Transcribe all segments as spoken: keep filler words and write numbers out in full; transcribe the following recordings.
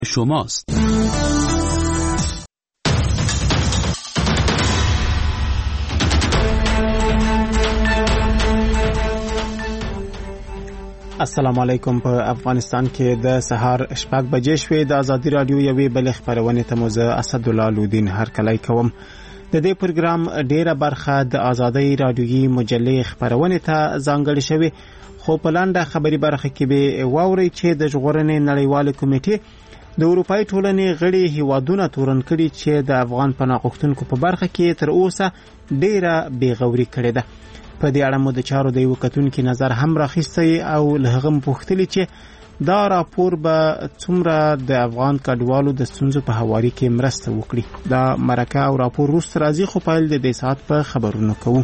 شماست. السلام علیکم. په افغانستان کې د سهار شپږ بجې شوې. د ازادي رادیو یوې بلې خپرونې ته موزه اسدالله لودین هرکلی کوم. د دې پروګرام ډیره برخه د ازادي رادیویي مجلې خپرونې ته ځانګړې شوې، خو په لاندې خبري برخه کې به واوري چې د ژغورنې نړیوال کمیټې د اروپای ټولنې غړي هیوادونه تورن کړي چې د افغان پناه غوښتونکو په برخه کې تر اوسه ډیره بیغوري کړې ده. په دې اړه مو د چارو د یو کتونکو نظر هم راخیستی او له هغه پوښتنه چې دا راپور به څومره د افغان کډوالو د ستونزو په حواله کې مرسته وکړي. دا مرکه او راپور روس راځي، خو پایل د دې ساعت په خبرونو کوو.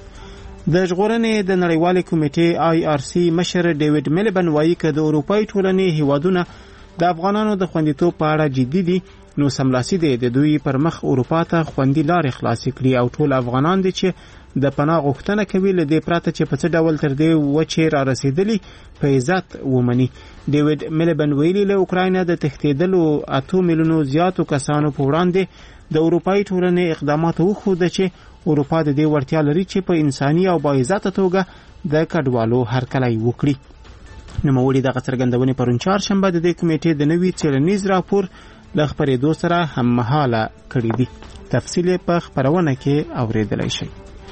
د ژغورنې د نړیوال کمیټې آی آر سی مشر ډیوډ ملبن وایي چې د اروپای ټولنې هیوادونه د افغانانو د خوندیتوب په اړه جدي دي، نو سملاسي دي د دوی پر مخ اروپا ته خوندي لارې خلاص کړي او ټول افغانان دي چې د پناه غوښتنه کوي له دې پرته چې په څه ډول تر دې وچې را رسیدلی په عزت ومني. ډیوډ ملبن ویلي له اوکراین د تښتېدلو اتو میلیونو زیاتو کسانو په وړاندې د اروپای ټولنې اقدامات وښوده چې اروپا د دې وړتیا لري چې په انساني او باعزته توګه د کډوالو هرکلی وکړي. نوموړي دغه څرګندونې پرون چهارشنبه د دې کمیټې د نوي څېړنیز راپور له خپرېدو سره هممهاله کړي دي. تفصیل په خپرونه کې اورېدلی شئ.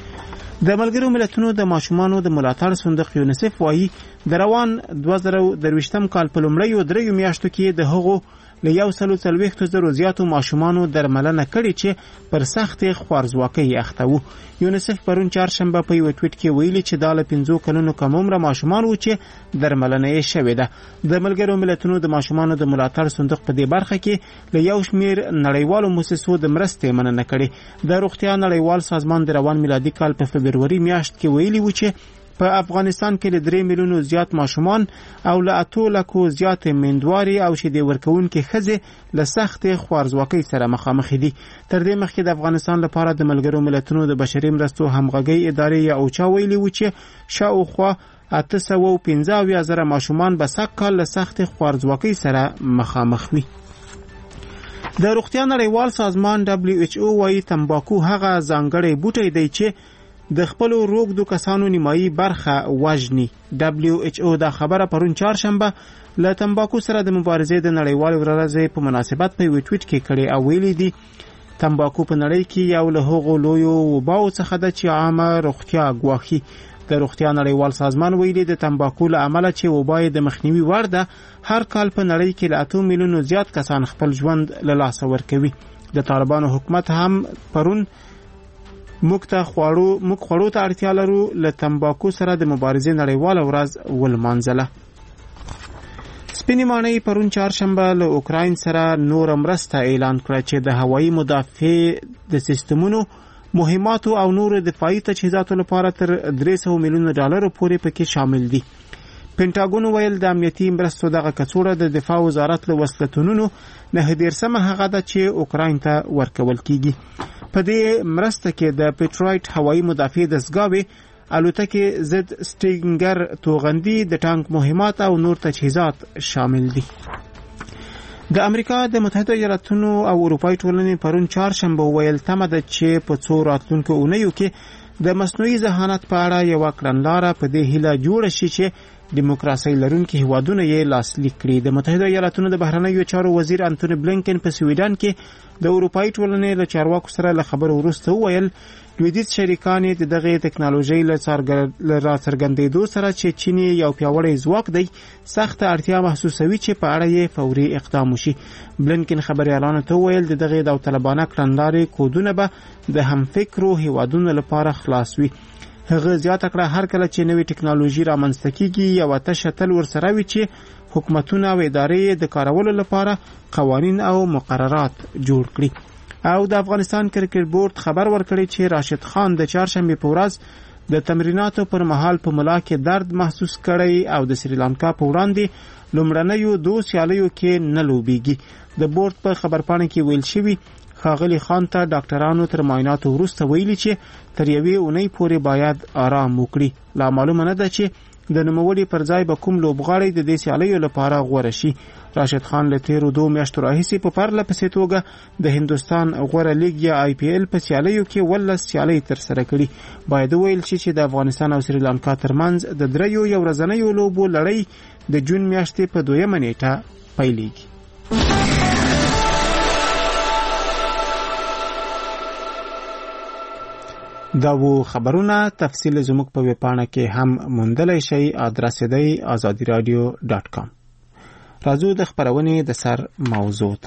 د ملګرو ملتونو د ماشومانو د ملاتړ صندوق یونیسف وایي د روان دوه زره درویشتم کال په لومړیو دریو میاشتو کې د هغو له یو سلو څلوېښتو زرو زیاتو ماشومانو درملنه کړې چې پر سختې خوارځواکۍ اخته وو. یونیسف پرون چهارشنبه په یو ټویټ کې ویلي چې دا له پنځو کلونو کم عمره ماشومان وو چې درملنه یې شوې ده. د ملګرو ملتونو د ماشومانو د ملاتړ صندوق په دې برخه کې له یو شمیر نړیوالو مؤسسو د مرستې مننه کړې. د روغتیا نړیوال سازمان د روان میلادي کال په فبروري میاشت کې ویلي و چې په افغانستان کې له درې میلیونو زیات ماشومان او له اتو لکو زیات میندواري او شیدې ورکوونکې ښځې له سختې خوارځواکۍ سره مخامخ دي. تر دې مخکې د افغانستان لپاره د ملګرو ملتونو د بشري مرستو همغږۍ ادارې یا اوچا ویلي و چې شاوخوا اته سوه پنځه اویا زره ماشومان به سږ کال له سختې خوارځواکۍ سره مخامخ وي. د روغتیا نړیوال سازمان دبلیو ایچ او وايي تمباکو هغه ځانګړی بوټی دی چې د خپلو روږدو کسانو نیمایي برخه وژني. دبلیو ایچ او دا خبره پرون چهارشنبه له تمباکو سره د مبارزې د نړیوالې ورځې په مناسبت په یو ټویټ کې کړی او ویلي دي تمباکو په نړۍ کې یو له هغو لویو وباو څخه ده چې عامه روغتیا ګواښي. د روغتیا نړیوال سازمان ویلي د تمباکو له امله چې وبا یې د مخنیوي وړ ده، هر کال په نړۍ کې له اتو میلیونو زیات کسان خپل ژوند له لاسه ورکوي. د طالبانو حکومت هم پرون موږ ته خوړو موږ خوړو ته اړتیا لرو له تمباکو سره د مبارزې نړیواله ورځ ولمانځله. سپینې ماڼۍ پرون چهارشنبه له اوکراین سره نور مرسته اعلان کړه چې د هوایي مدافع د سیستمونو، مهماتو او نور دفاعي تجهیزاتو لپاره تر درې سوه میلیونه ډالرو پورې پکې شامل دي. پینټاګون ویل د امنیتي مرستو دغه کڅوړه د دفاع وزارت له وسلتونونو نه دیرسمه هغه ده چې اوکراین ته ورکول کیږي. په دې مرسته کې د پیټرایټ هوایي مدافع دستګاوې، الوتکې ضد سټینګر توغندي، د ټانک مهمات او نور تجهیزات شامل دي. د امریکا د متحده ایالاتونو او اروپای ټولنې پرون چهارشنبه ویل تمه ده چې په څو راتلونکو اونیو کې د مصنوعي ذهانت په اړه یوه کړنلاره په دې هیله جوړه شي چې دیموکراسي لرونکي هیوادونه یې لاسلیک کړي. د متحده ایالاتونو د بهرنیو چارو وزیر انټونی بلینکن په سویډن کې د اروپای ټولنې له چارواکو سره له خبرو وروسته وویل لویدیځ شریکان د دغه ټکنالوژۍ له راڅرګندېدو سره چې چین یو پیاوړی ځواک دی سخته اړتیا محسوسوي چې په اړه یې فوري اقدام وشي. بلینکن خبریالانو ته وویل د دغه داوطلبانه کړنلارې کودونه به د همفکرو هیوادونو لپاره خلاص وي. هغه زیاته کړه هر کله چې نوې ټکنالوژي رامنځته کیږي یوه تشه تل ورسره وي چې حکومتونه او ادارې د کارولو لپاره قوانین او مقررات جوړ کړي. او د افغانستان کرکټ بورډ خبر ورکړی چې راشد خان د چهارشنبې په ورځ د تمریناتو پر مهال په ملا کې درد محسوس کړی او د سریلانکا په وړاندې لومړنیو دوه سیالیو کې نه لوبېږي. د بورډ په خبرپاڼه کې ویل شوی ښاغلي خان ته ډاکټرانو تر معایناتو وروسته ویلي چې تر یوې اونۍ پورې باید آرام وکړي. لا معلومه نه ده چې د نوموړي پر ځای به کوم لوبغاړی د دې سیالیو لپاره غوره شي. راشد خان له تیرو دوه میاشتو راهیسې په پرله پسې توګه د هندوستان غوره لیګ یا آی پی ایل په سیالیو کې ولس سیالۍ ترسره کړي. باید وویل شي چې د افغانستان او سریلانکا ترمنځ د دریو یو ورځنیو لوبو لړۍ د جون میاشتې په دویمه نیټه پیلېږي. دا وو خبرونه. تفصیل زموږ په ویبپاڼه کې هم موندلی شئ. ادرس دی آزادی رادیو ډاټ کام. راځو د خبرونې د سر موضوع ته.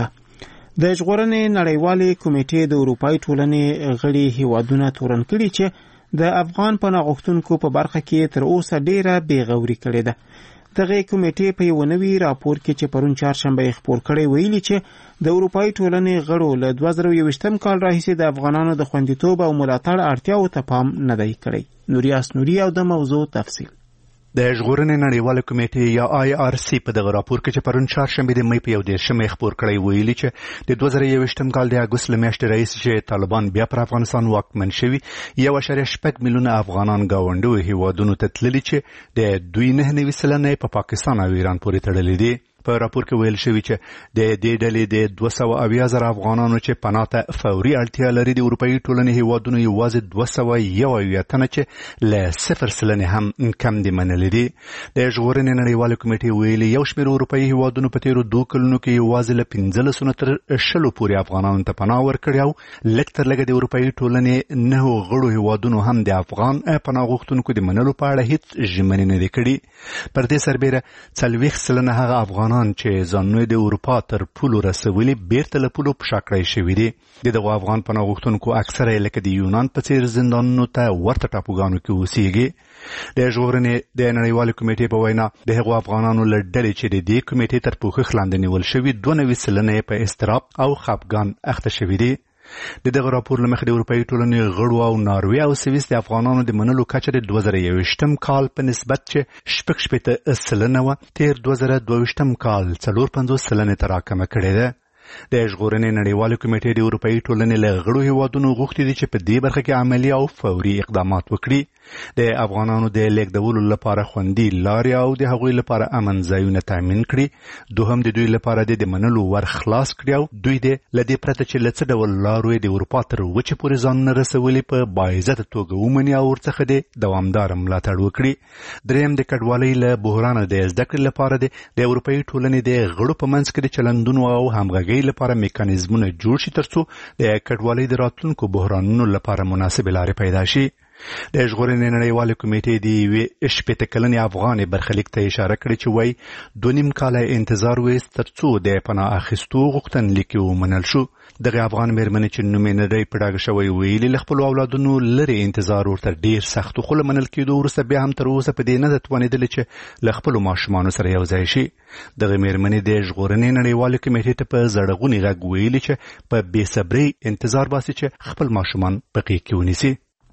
د ژغورنې نړیوالې کمیټې د اروپایي ټولنې غړي هیوادونه تورن کړي چې د افغان پناه غوښتونکو په برخه کې تر اوسه ډیره بېغوري کړې ده. دغه کمیټې په یو نوي راپور کې چې پرون چهارشنبه یې خپور کړی ویلي چې د اروپایي ټولنې غړو له دوه زره یوویشتم کال راهیسې د افغانانو د خوندیتوب او ملاتړ اړتیاوو ته پام نه دی کړی. نوریاس نوري او د موضوع تفصیل. د ژغورنې نړیواله کمیټې یا آی آر سی په دغه راپور کې چې پرون چهارشنبه د مې په یو دېرشمه خپور کړی ویلي چې د دوه زره یوویشتم کال د اګوست له میاشتې راهیسې چې طالبان بیا پر افغانستان واکمن شوي یو اعشاریه شپږ میلیونه افغانان ګاونډیو هیوادونو ته تللي چې د دوی نهه نوي سلنه په پاکستان او ایران پورې تړلي دي. په راپور کې ویل شوی چې د دې ډلې د دوه سوه اویا زره افغانانو چې پناه ته فوري اړتیا لري د اروپایي ټولنې هیوادونو یوازې دوه سوه یو اویا تنه چې له صفر سلنې هم کم دي منلي دي. د ژغورنې نړیوالې کمیټې ویلي یو شمېر اروپایي هیوادونو په تېرو دوه کلونو کې یوازې له پنځلسو نه تر شلو پورې افغانانو ته پناه ورکړې او لږ تر لږه د اروپایي ټولنې نهو غړو هیوادونو هم د افغان پناه غوښتونکو د منلو په اړه هیڅ ژمنې نه دي کړي. پر دې سربیره څلوېښت سلنه هغه افغانان چې ځانونه د اروپا تر پولو رسولي بیرته له پولو په شا کړی شوي دي. د دغو افغان پناه غوښتونکو اکثره یې لکه د یونان په څېر زندانونو ته ورته ټاپوګانو کې اوسېږي. د ژغورنې د نړیوالې کمیټې په وینا د هغو افغانانو له ډلې چې د دې کمیټې تر پوښښ لاندې نیول شوي دوه نوي سلنه یې په اضطراب او خپګان اخته شوي دي. د دغه راپور له مخې د اروپایي ټولنې غړو او ناروې او سویس د افغانانو د منلو کچه د دوه زره یوویشتم کال په نسبت چې شپږ شپېته سلنه وه تېر دوه زره دوه ویشتم کال څلور پنځوس سلنې ته راکمه کړې ده. د ژغورنې نړیوالې کمیټې د اروپایي ټولنې له غړو هیوادونو غوښتي دي چې په دې برخه کې عملي او فوري اقدامات وکړي. د افغانانو د لیږدولو لپاره خوندي لارې او د هغوی لپاره امن ځایونه تامین کړي. دوهم د دوی لپاره د منلو ور خلاص کړي او دوی د له دې پرته چې له څه ډول لارو یې د اروپا تر وچې پورې ځانونه رسولي په باعزته توګه ومني او ورڅخه د دوامداره ملاتړ وکړي. دریم د کډوالۍ له بحرانه د زده کړې لپاره د اروپایي ټولنې د غړو په منځ کې د چلندونو او همغږۍ لپاره میکانیزمونه جوړ شي ترڅو د کډوالۍ د راتلونکو بحرانونو لپاره مناسبې لارې پیدا شي. د ژغورنې نړیوالې کمیټې د یوې شپېته کلنې افغانې برخلیک ته اشاره کړې چې وایي دوه نیم کاله انتظار ویست ترڅو د پناه اخیستو غوښتنلیک یې ومنل شو. دغه افغان مېرمنې چې نوم یې نه دی په ډاګه شوی ویلي له خپلو اولادونو لرې انتظار ورته ډېر سخت خو له منل کېدو وروسته بیا هم تر اوسه په دې نه ده توانېدلې چې له خپلو ماشومانو سره یو ځای شي. دغه مېرمنې د ژغورنې نړیوالې کمیټې ته په زړغوني غږ ویلي چې په بې صبرۍ انتظار باسي چې خپل ماشومان په غېږ کې ونیسي.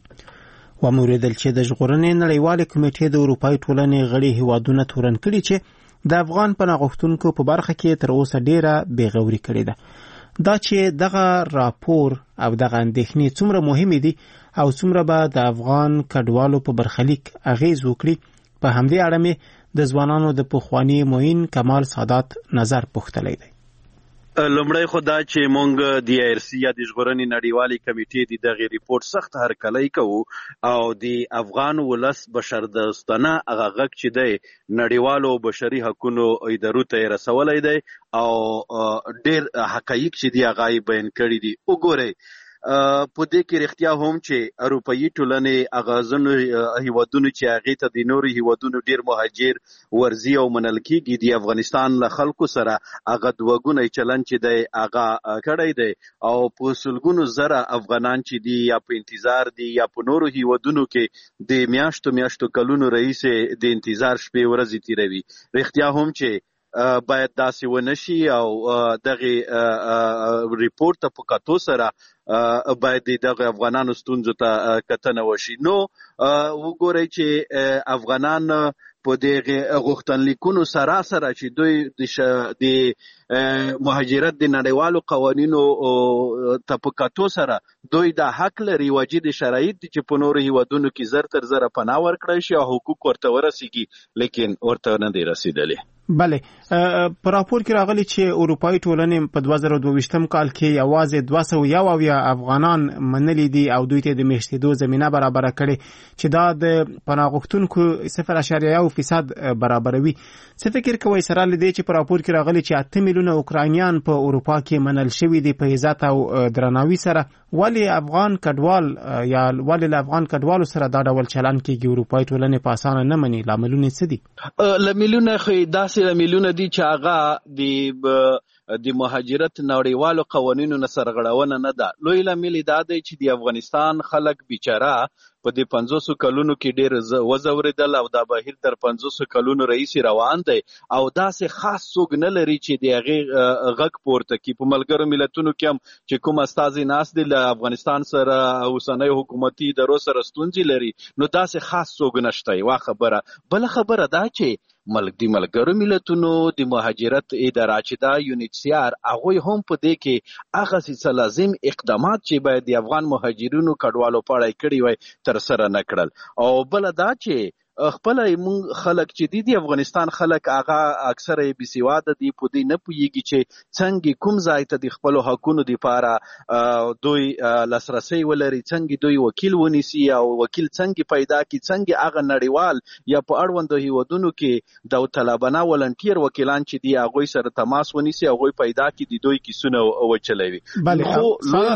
وموریدل چې د ژغورنې نړیوالې کمیټې د اروپایي ټولنې غړي هیوادونه تورن کړي چې د افغان پناه غوښتونکو په برخه کې تر اوسه ډیره بېغوري کړې ده. دا چې دغه راپور او دغه اندېښنې څومره مهمې دي او څومره به د افغان کډوالو په برخلیک اغیز وکړي په همدې اړه مې د ځوانانو د پخواني معین کمال سادات نظر پوښتلی دی. لومړی خو دا چې مونږ د آی آر سی یا د ژغورنې نړیوالې کمیټې د دغې ریپورټ سخت هرکلی کوو او د افغان ولس بشردوستانه هغه غږ چې دی نړیوالو بشري حقونو ادارو ته یې رسولی دی او ډېر حقایق چې دي هغه یې بیان کړي دي. وګورئ په دې کې رښتیا هم چې اروپایي ټولنې هغه ځینو هیوادونو چې هغې ته د نورو هیوادونو ډېر مهاجر ورځي او منل کېږي د افغانستان له خلکو سره هغه دوه ګونی چلند چې دی هغه کړی دی او په سلګونو زره افغانان چې دي یا په انتظار دي یا په نورو هیوادونو کې د میاشتو میاشتو کلونو رئیسې د انتظار شپې ورځې تېروي. رښتیا هم چې باید داسې ونشي او دغه ریپورټ ته په کتو سره باید دغه افغانانو ستونزو ته کتنه وشي. نو وګورئ چې افغانان په دغه غوښتنلیکونو سراسر چې دوی د مهاجرت د نړیوالو قوانینو تطبیقاتو سره دوی د حق لري واجد شرایط چې په نورو هیوادونو کې زر تر زر پناه ورکړی شي او حقوق ورته ورسیږي لیکن ورته نه دی رسیدلی. بله په راپور کې راغلی چې اروپایي ټولنې په دوه زره دوه ویشتم کال کې یوازې دوه سوه یو اویا افغانان منلي دي او دوی ته د میشتېدو زمینه برابره کړې چې دا د پناه غوښتونکو صفر اعشاریه یو فیصد برابروي. څه فکر کوئ سره له دې چې په راپور کې راغلی چې اته میلیونه اوکراینیان په اروپا کې منل شوي دي په عزت او درناوي سره، ولې افغان کډوال یا ولې له افغان کډوالو سره دا ډول چلن کېږي؟ اروپایي ټولنې په اسانه نه مني. لاملونه څه دي؟ لاملونه خو داسې لاملونه دي چې هغه د د مهاجرت نړیوالو قوانینو نه سرغړونه نه ده. لوی لامل دا دی چې د افغانستان خلک بیچاره په دې پنځوسو کلونو کې ډېر وځورېدل او دا بهیر تر پنځوسو کلونو رئیسې روان دی او داسې خاص څوک نه لري چې د هغې غږ پورته کړي. په ملګرو ملتونو کې هم چې کوم استازي ناست دي له افغانستان سره اوسنیو حکومتي ادارو سره ستونزې لري، نو داسې خاص څوک نشته. یوه خبره. بله خبره دا چې ملک د ملګرو ملتونو د مهاجرت اداره چې دا یونیټ سی آر هغوی هم په دې کې هغه څه لازم اقدامات چې باید د افغان مهاجرینو کډوالو په اړه کړي وای تر سره نه کړل. او بل دا چې خپل مونږ خلک چې دي د افغانستان خلک هغه اکثره بې سواده دي، په دې نه پوهېږي چې څنګه کوم ځای ته د خپلو حقونو دپاره دوی لاسرسی ولري، څنګه دوی وکیل ونیسي او وکیل څنګه پیدا کړي، څنګه هغه نړیوال یا په اړوندو هیوادونو کې داوطلبانه ولنټیر وکیلان چې دي هغوی سره تماس ونیسي، هغوی پیدا کړي، د دوی کیسونه وچلوي. خو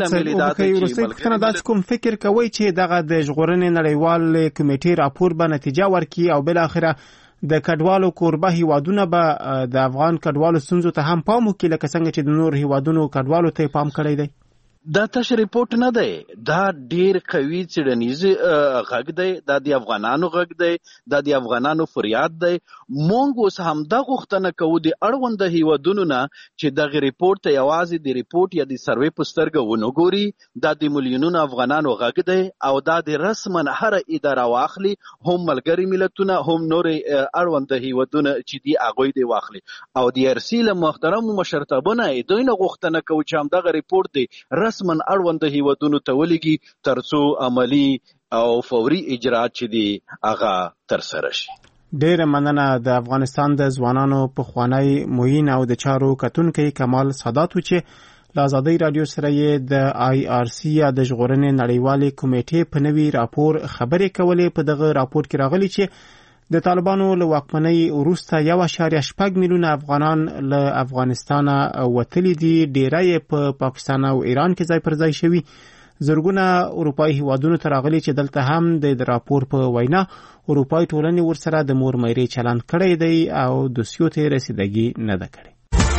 داسې کوم فکر کوئ چې دغه د ژغورنې نړیوال کمیټې راپور به نتیجه ورکی او بل اخره د کډوالو کوربه هیوادونه به د افغان کډوالو ستونزو ته هم پام وکړي لکه څنګه چې د نور هیوادونو کډوالو ته پام کړی دی؟ دا تش ریپورت نه دی، دا ډیر قوي څېړنیز غږ دی، دا د افغانانو غږ دی، دا د افغانانو فریاد دی. مونږ اوس همدا غوښتنه کوو د اړونده هیوادونو نه چې دغه ریپورت ته یوازې د ریپورت یا د سروې په سترګه ونه ګوري. دا د میلیونونو افغانانو غږ دی او دا د رسما هره اداره واخلي، هم ملګري ملتونه هم نورې اړونده هیوادونه چې دي هغوی دې واخلي. او د ار سي له محترمو مشرتابه نه دوی نه غوښتنه کوو چې همدغه ریپورت دی رسما اړونده هیوادونو ته ولېږي ترڅو عملي او فوري اجراات چې دي هغه ترسره شي. ډیره مننه. د افغانستان د ځوانانو پخوانی معین او د چارو کتونکی کمال ساداتو چې له ازادۍ راډیو سره یې د آی آر سی یا د ژغورنې نړیوالې کمیټې په نوي راپور خبرې کولې. په دغه راپور کې راغلي چې د طالبانو له واکمنۍ وروسته یو اعشاریه شپږ میلیونه افغانان له افغانستانه وتلي دي، ډیری یې په پاکستان او ایران کې ځای پر ځای شوي. زرګونه اروپایي هیوادونو ته راغلي چې دلته هم د راپور په وینا اروپایي ټولنې ورسره د مور میرې چلند کړی دی او دوسیو ته رسیدګي نه ده کړې.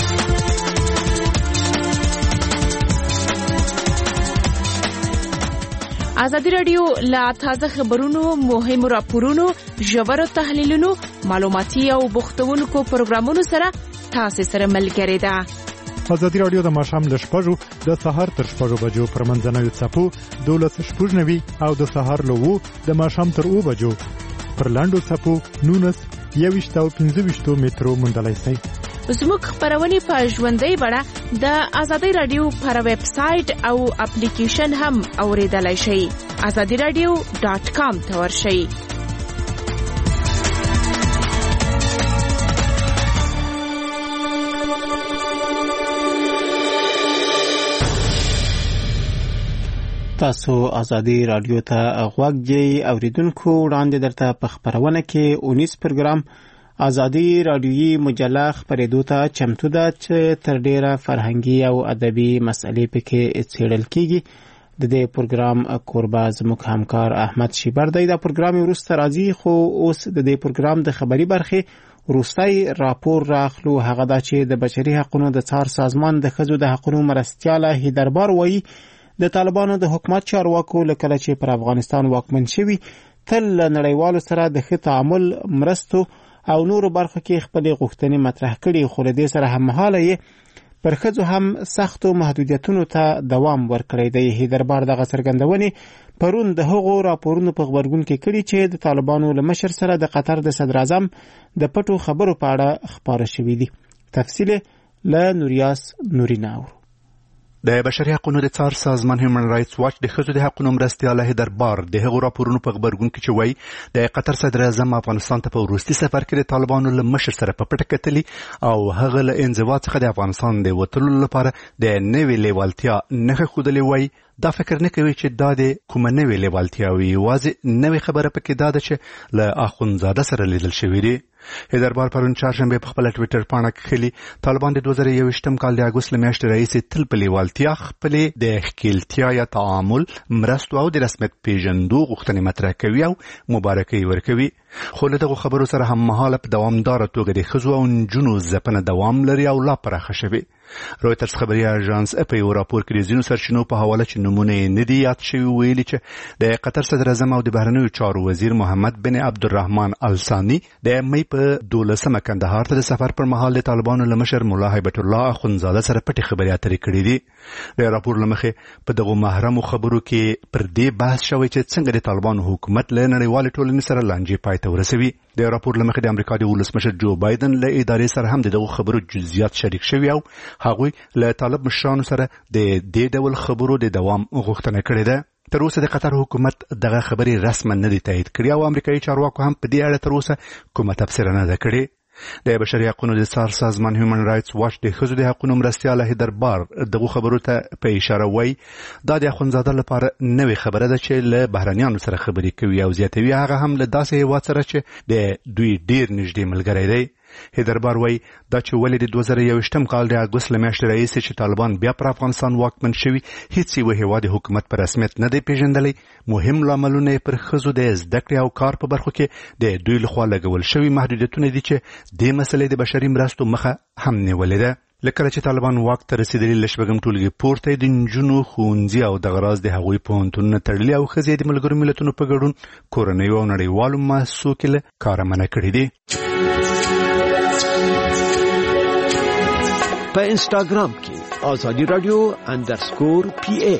ازادي راډیو لا تازه خبرونو، مهمو راپورونو، ژورو تحلیلونو، معلوماتي او بوختونکو پروګرامونو سره تاسو سره ملګری ده. ازادي راډیو د ماښام له شپږو د سهار تر شپږو بجو پر منځنوي څپو دولس شپږ نوي او د سهار له اوو د ماښام تر اوو بجو پر لاندو څپو نونس یوویشت او پنځه ویشتو مترو موندلی شئ. زموږ خپرونې په ژوندۍ بڼه د ازادي راډیو پر ویب سایټ او اپلیکیشن هم اوریدلای شئ. ازادي راډیو ډاټ کام ته ورشئ. تاسو ازادي راډیو ته غوږ دی. اوریدونکو وړاندې درته په خبرونه کې اونیس پروګرام ازادي راډیویي مجله خپرېدو ته چمتو ده چې تر ډیره فرهنګي او ادبي مسئلې پکې څېړل کیږي. د دې پروګرام کوربه زموږ همکار احمد شیبر دی. دا پروګرام وروسته راځي، خو اوس د دې پروګرام د خبري برخې وروستی راپور راخلو. هغه دا چې د بشري حقوقو د څار سازمان د ښځو د حقوقو مرستیاله هیدربار وایي د طالبانو د حکومت چارواکو لکه چې پر افغانستان واکمن شوي تل نړیوالو سره د ښه تعامل، مرستو او نورو برخو کې خپلې غوښتنې مطرح کړي، خو له دې سره هممهاله یې پر ښځو هم سختو محدودیتونو ته دوام ورکړی دی. هیدربار دغه څرګندونې پرون د هغو راپورونو په خبرګون کې کړي چې د طالبانو له مشر سره د قطر د صدر اعظم د پټو خبرو په اړه خپاره شوي دي. تفصیل له نوریاس نورینا. د بشري حقوقو د څار سازمان هیومن رائټس واچ د ښځو د حقوقو مرستیال هیدربار د هغو راپورونو په خبرګون کې چې وایي د قطر صدر اعظم افغانستان ته په وروستي سفر کې د طالبانو له مشر سره په پټه کتلي او هغه له انزوا څخه د افغانستان د وتلو لپاره د نوې لیوالتیا نښه ښودلې وایي. دا فکر نه کوي چې دا د کومه نوې لیوالتیا وي، یوازې نوې خبره پکې دا ده چې له اخوندزاده سره لیدل شوي دي. هیدربار پرون چهارشنبه په خپل ټویټر پاڼه کې خلی طالبان د دوه زره یوویشتم کال د اګوست میاشتې راهیسې تل په لیوالتیا خپلې د ښکیلتیا یا تعامل مرستو او د رسمیت پیژندو غوښتنې مطرح کوي او مبارکي ورکوي. خو له دغو خبرو سره هممهاله په دوامداره توګه د ښځو او نجونو ځپنه دوام لري او لا پراخه شوې. رویټرز خبري اژانس په یو راپور کې د ځینو سرچینو په حواله چې نمونه یې نه دي یاد شوي ویلي چې د قطر صدر اعظم او د بهرنیو چارو وزیر محمد بن عبدالرحمن الثاني د مې په دولسمه کندهار ته د سفر پر مهال د طالبانو له مشر ملا هیبت الله اخوندزاده سره پټې خبرې اترې کړې دي. د راپور له مخې په دغو محرمو خبرو کې پر دې بحث شوی چې څنګه د طالبانو حکومت له نړیوالې ټولنې سره لانجې پای ته ورسوي. د راپور له مخې د امریکا د ولسمشر جو بایدن له ادارې سره هم دغو خبرو جزئیات شریک شوي او هغوی له طالب مشرانو سره د دې ډول خبرو د دوام غوښتنه کړې ده. تر اوسه د قطر حکومت دغه خبرې رسما نه دي تایید کړې او امریکایي چارواکو هم په دې اړه تر اوسه کومه تبصره نه ده کړې. د بشري حقوقو د څار سازمان هیومن رائټس واچ د ښځو د حقوقو مرستیال هیدربار دغه خبرو ته په اشاره وایي دا د اخوندزاده لپاره نوې خبره ده چې له بهرنیانو سره خبرې کوي او زیاتوي هغه هم له داسې هیواد سره چې د دوی ډیر نږدې ملګری دی. هیدربار وایي دا چې ولې د دوه زره یوویشتم کال د اګوست له میاشتې راهیسې چې طالبان بیا پر افغانستان واکمن شوي هیڅ یوه هیواد حکومت په رسمیت نه دی پیژندلی. مهم لاملونه یې پر ښځو د زده کړې او کار په برخو کې د دوی لخوا لګول شوي محدودیتونه دي چې دې مسلې د بشري مرستو مخه هم نیولې ده. لکه چې طالبان واک ته رسیدلي له شپږم ټولګي پورته د نجونو ښوونځي او دغه راز د هغوی پوهنتونونه تړلي او ښځې د ملګرو ملتونو په ګډون کورنیو او نړیوالو مؤسسو کې له کاره منع کړي دي. په انستاګرام کې آزادي رادیو اندرسکور پی ای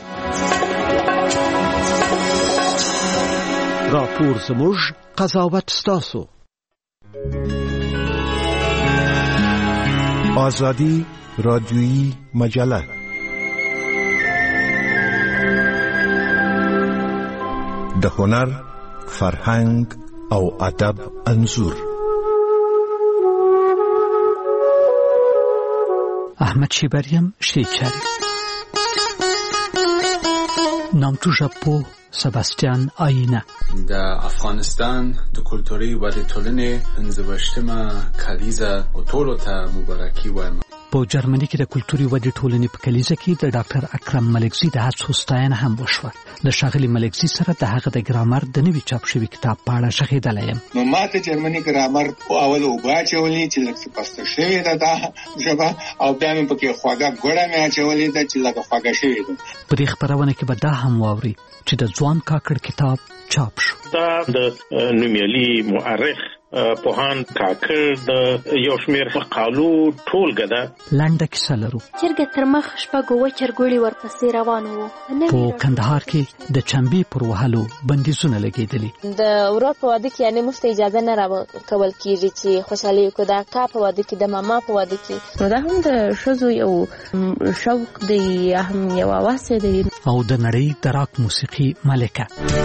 راپور زموږ قضاوت ستاسو. آزادی رادیویی مجله د هنر، فرهنګ او ادب انځور. احمد شیبریم شیچاری، نامتو ژبپو سباستیان آینه. د افغانستان د کلتوري و د ټولنې پنځویشتمه کلیزه او ټولو ته مبارکي وایم. په جرمني کې د کلتوري ودې ټولنې په کلیزه کې د ډاکټر اکرم ملکزي د هڅو ستاینه هم وشوه. د ښاغلي ملکزي سره د هغه د ګرامر د نوي چاپ شوي کتاب په اړه شخېدلی یم. نو ما ته جرمني ګرامر په اول اوبه اچولې چې لږ څه پسته شوې ده دا ژبه او بیا مې پکې خواږه ګوړه مې اچولې ده چې لږه خوږه شوې ده. په دې خپرونه کې به دا هم واوري چې د ځوان کاکړ کتاب چاپ شو. دا د نومیالي مؤرخ پوهان کاکړ د یو شمېر مقالو ټولګه ده. لنډه کیسه لرو. چرګه تر مخ شپږ اووه چرګوړي ورپسې روان وو. په کندهار کې د چمبې پر وهلو بندیزونه لګېدلي. د ورور په واده کې یعنې موږ ته اجازه نه راکول کېږي چې خوشحالي وکړو. د اکا په واده کې، د ماما په واده کې، نو دا هم د ښځو یو شوق دی، هم یو هوس دی. او د نړۍ د راک موسیقي ملکه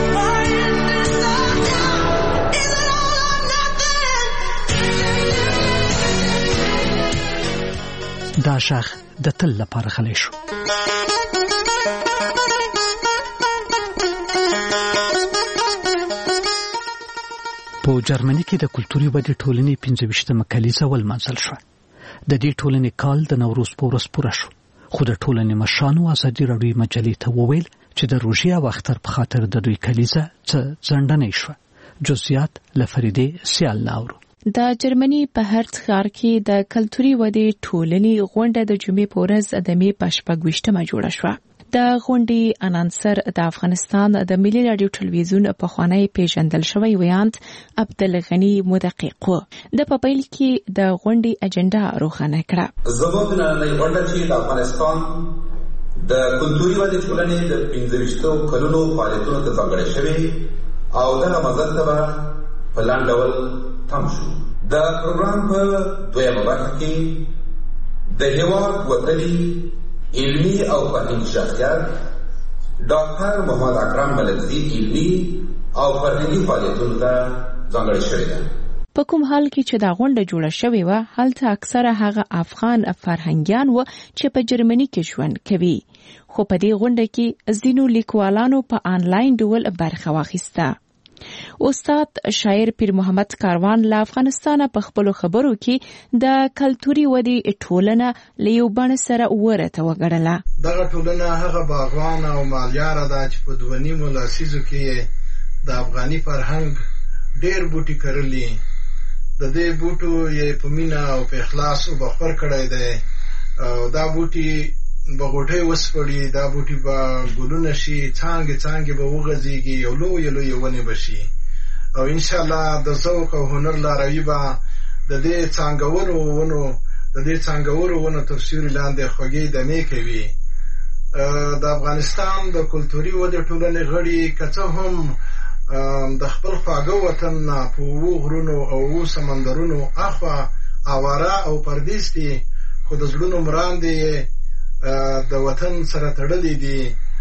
دا شاخ د تل لپاره خلی شو. په جرمني کې د کلتوري ودې ټولنې پنځویشتمه کلیزه ولمانځل شوه. د دې ټولنې کال د نوروز په ورځ پوره شو، خو د ټولنې مشرانو ازادي راډیو مجلې ته وویل چې د روژې او اختر په خاطر د دوی کلیزه څه ځنډنۍ شوه. جزئیات له فریدې سیال ناورو. د جرمني په هرڅ ښار کې د کلتوري ودې ټولنې غونډه د جمعې په ورځ د مې په شپږ ویشتمه جوړه شوه. د غونډې انانسر د افغانستان د ملي رادیو ټلویزیون پخوانی پیژندل شوی ویاند عبدالغنی مدقق و د په پیل کې د غونډې اجنډا روښانه کړه. زموږ نننۍ غونډه چې د افغانستان د کلتوري ودې ټولنې د پنځه ویشتو کلونو فعالیتونو ته ځانګړې شوې او دغه مزل ته به په لنډ ډول تم شو. د پروګرام په دویمه برخه کې د هېواد وتلي علمي او فرهنګي شخصیت ډاکټر محمد اکرم ملکزي علمي او فرهنګي فعالیتونو ته ځانګړې شوې ده. په کوم حال کې چې دا غونډه جوړه شوې وه هلته اکثره هغه افغان فرهنګیان وو چې په جرمني کې ژوند کوي، خو په دې غونډه کې ځینو لیکوالانو په آنلاین ډول برخه واخیسته. استاد شاعر پیر محمد کاروان له افغانستانه په خپلو خبرو کې د کلتوري ودې ټولنه له یو بڼ سره ورته وګڼله. دغه ټولنه هغه باغوان او مالیاره ده چې په دوه نیمو لسیزو کې د افغاني فرهنګ ډېر بوټي کرلي. د دې بوټو یې په مینه او په اخلاص وبخور کړی دی او دا بوټي به غوټۍ وسپړي، دا بوټي به ګلونه شي، څانګې څانګې به وغځېږي، یو لویې لویې ونې به شي او انشاءالله د ذوق او هنر لاروي به د دې څانګورو ونو د دې څانګورو ونو تر سیوري لاندې خوږې دمې کوي. د افغانستان د کلتوري ودې ټولنې غړي که څه هم د خپل خواږه وطن نه په اوو غرونو او اوو سمندرونو اخوا اواره او پردیس دي، خو د زړونو مراندې د وطن سره تړلې دي.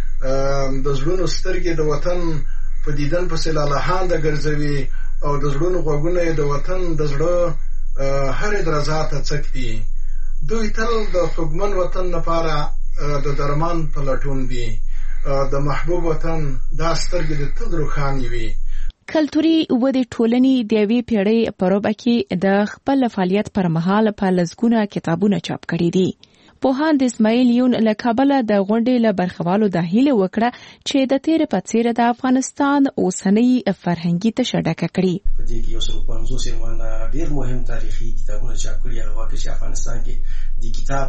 د زړونو سترګې د وطن په دیدن پسې لالهانده ګرځوي او د زړونو غوږونه یې د وطن د زړه هرې درزا ته څک دي. دوی تل د خوږمن وطن لپاره د درمان په لټون دي. د محبوب وطن دا سترګې د تل روښانې وي. کلتوري ودې ټولنې د یوې پیړۍ په ربع کې د خپل فعالیت پر مهال په لسګونه کتابونه چاپ کړي دي. پوهاند اسماعیل یون له کابله د غونډې له برخوالو دا هیله وکړه چې د تیر په څیر د افغانستان اوسنۍ فرهنګي تشه ډکه کړي. په دې کې یو څو پنځوس یوه ډېر مهم تاریخي کتابونه چاپ کړي. هغه واقع چې افغانستان کې د کتاب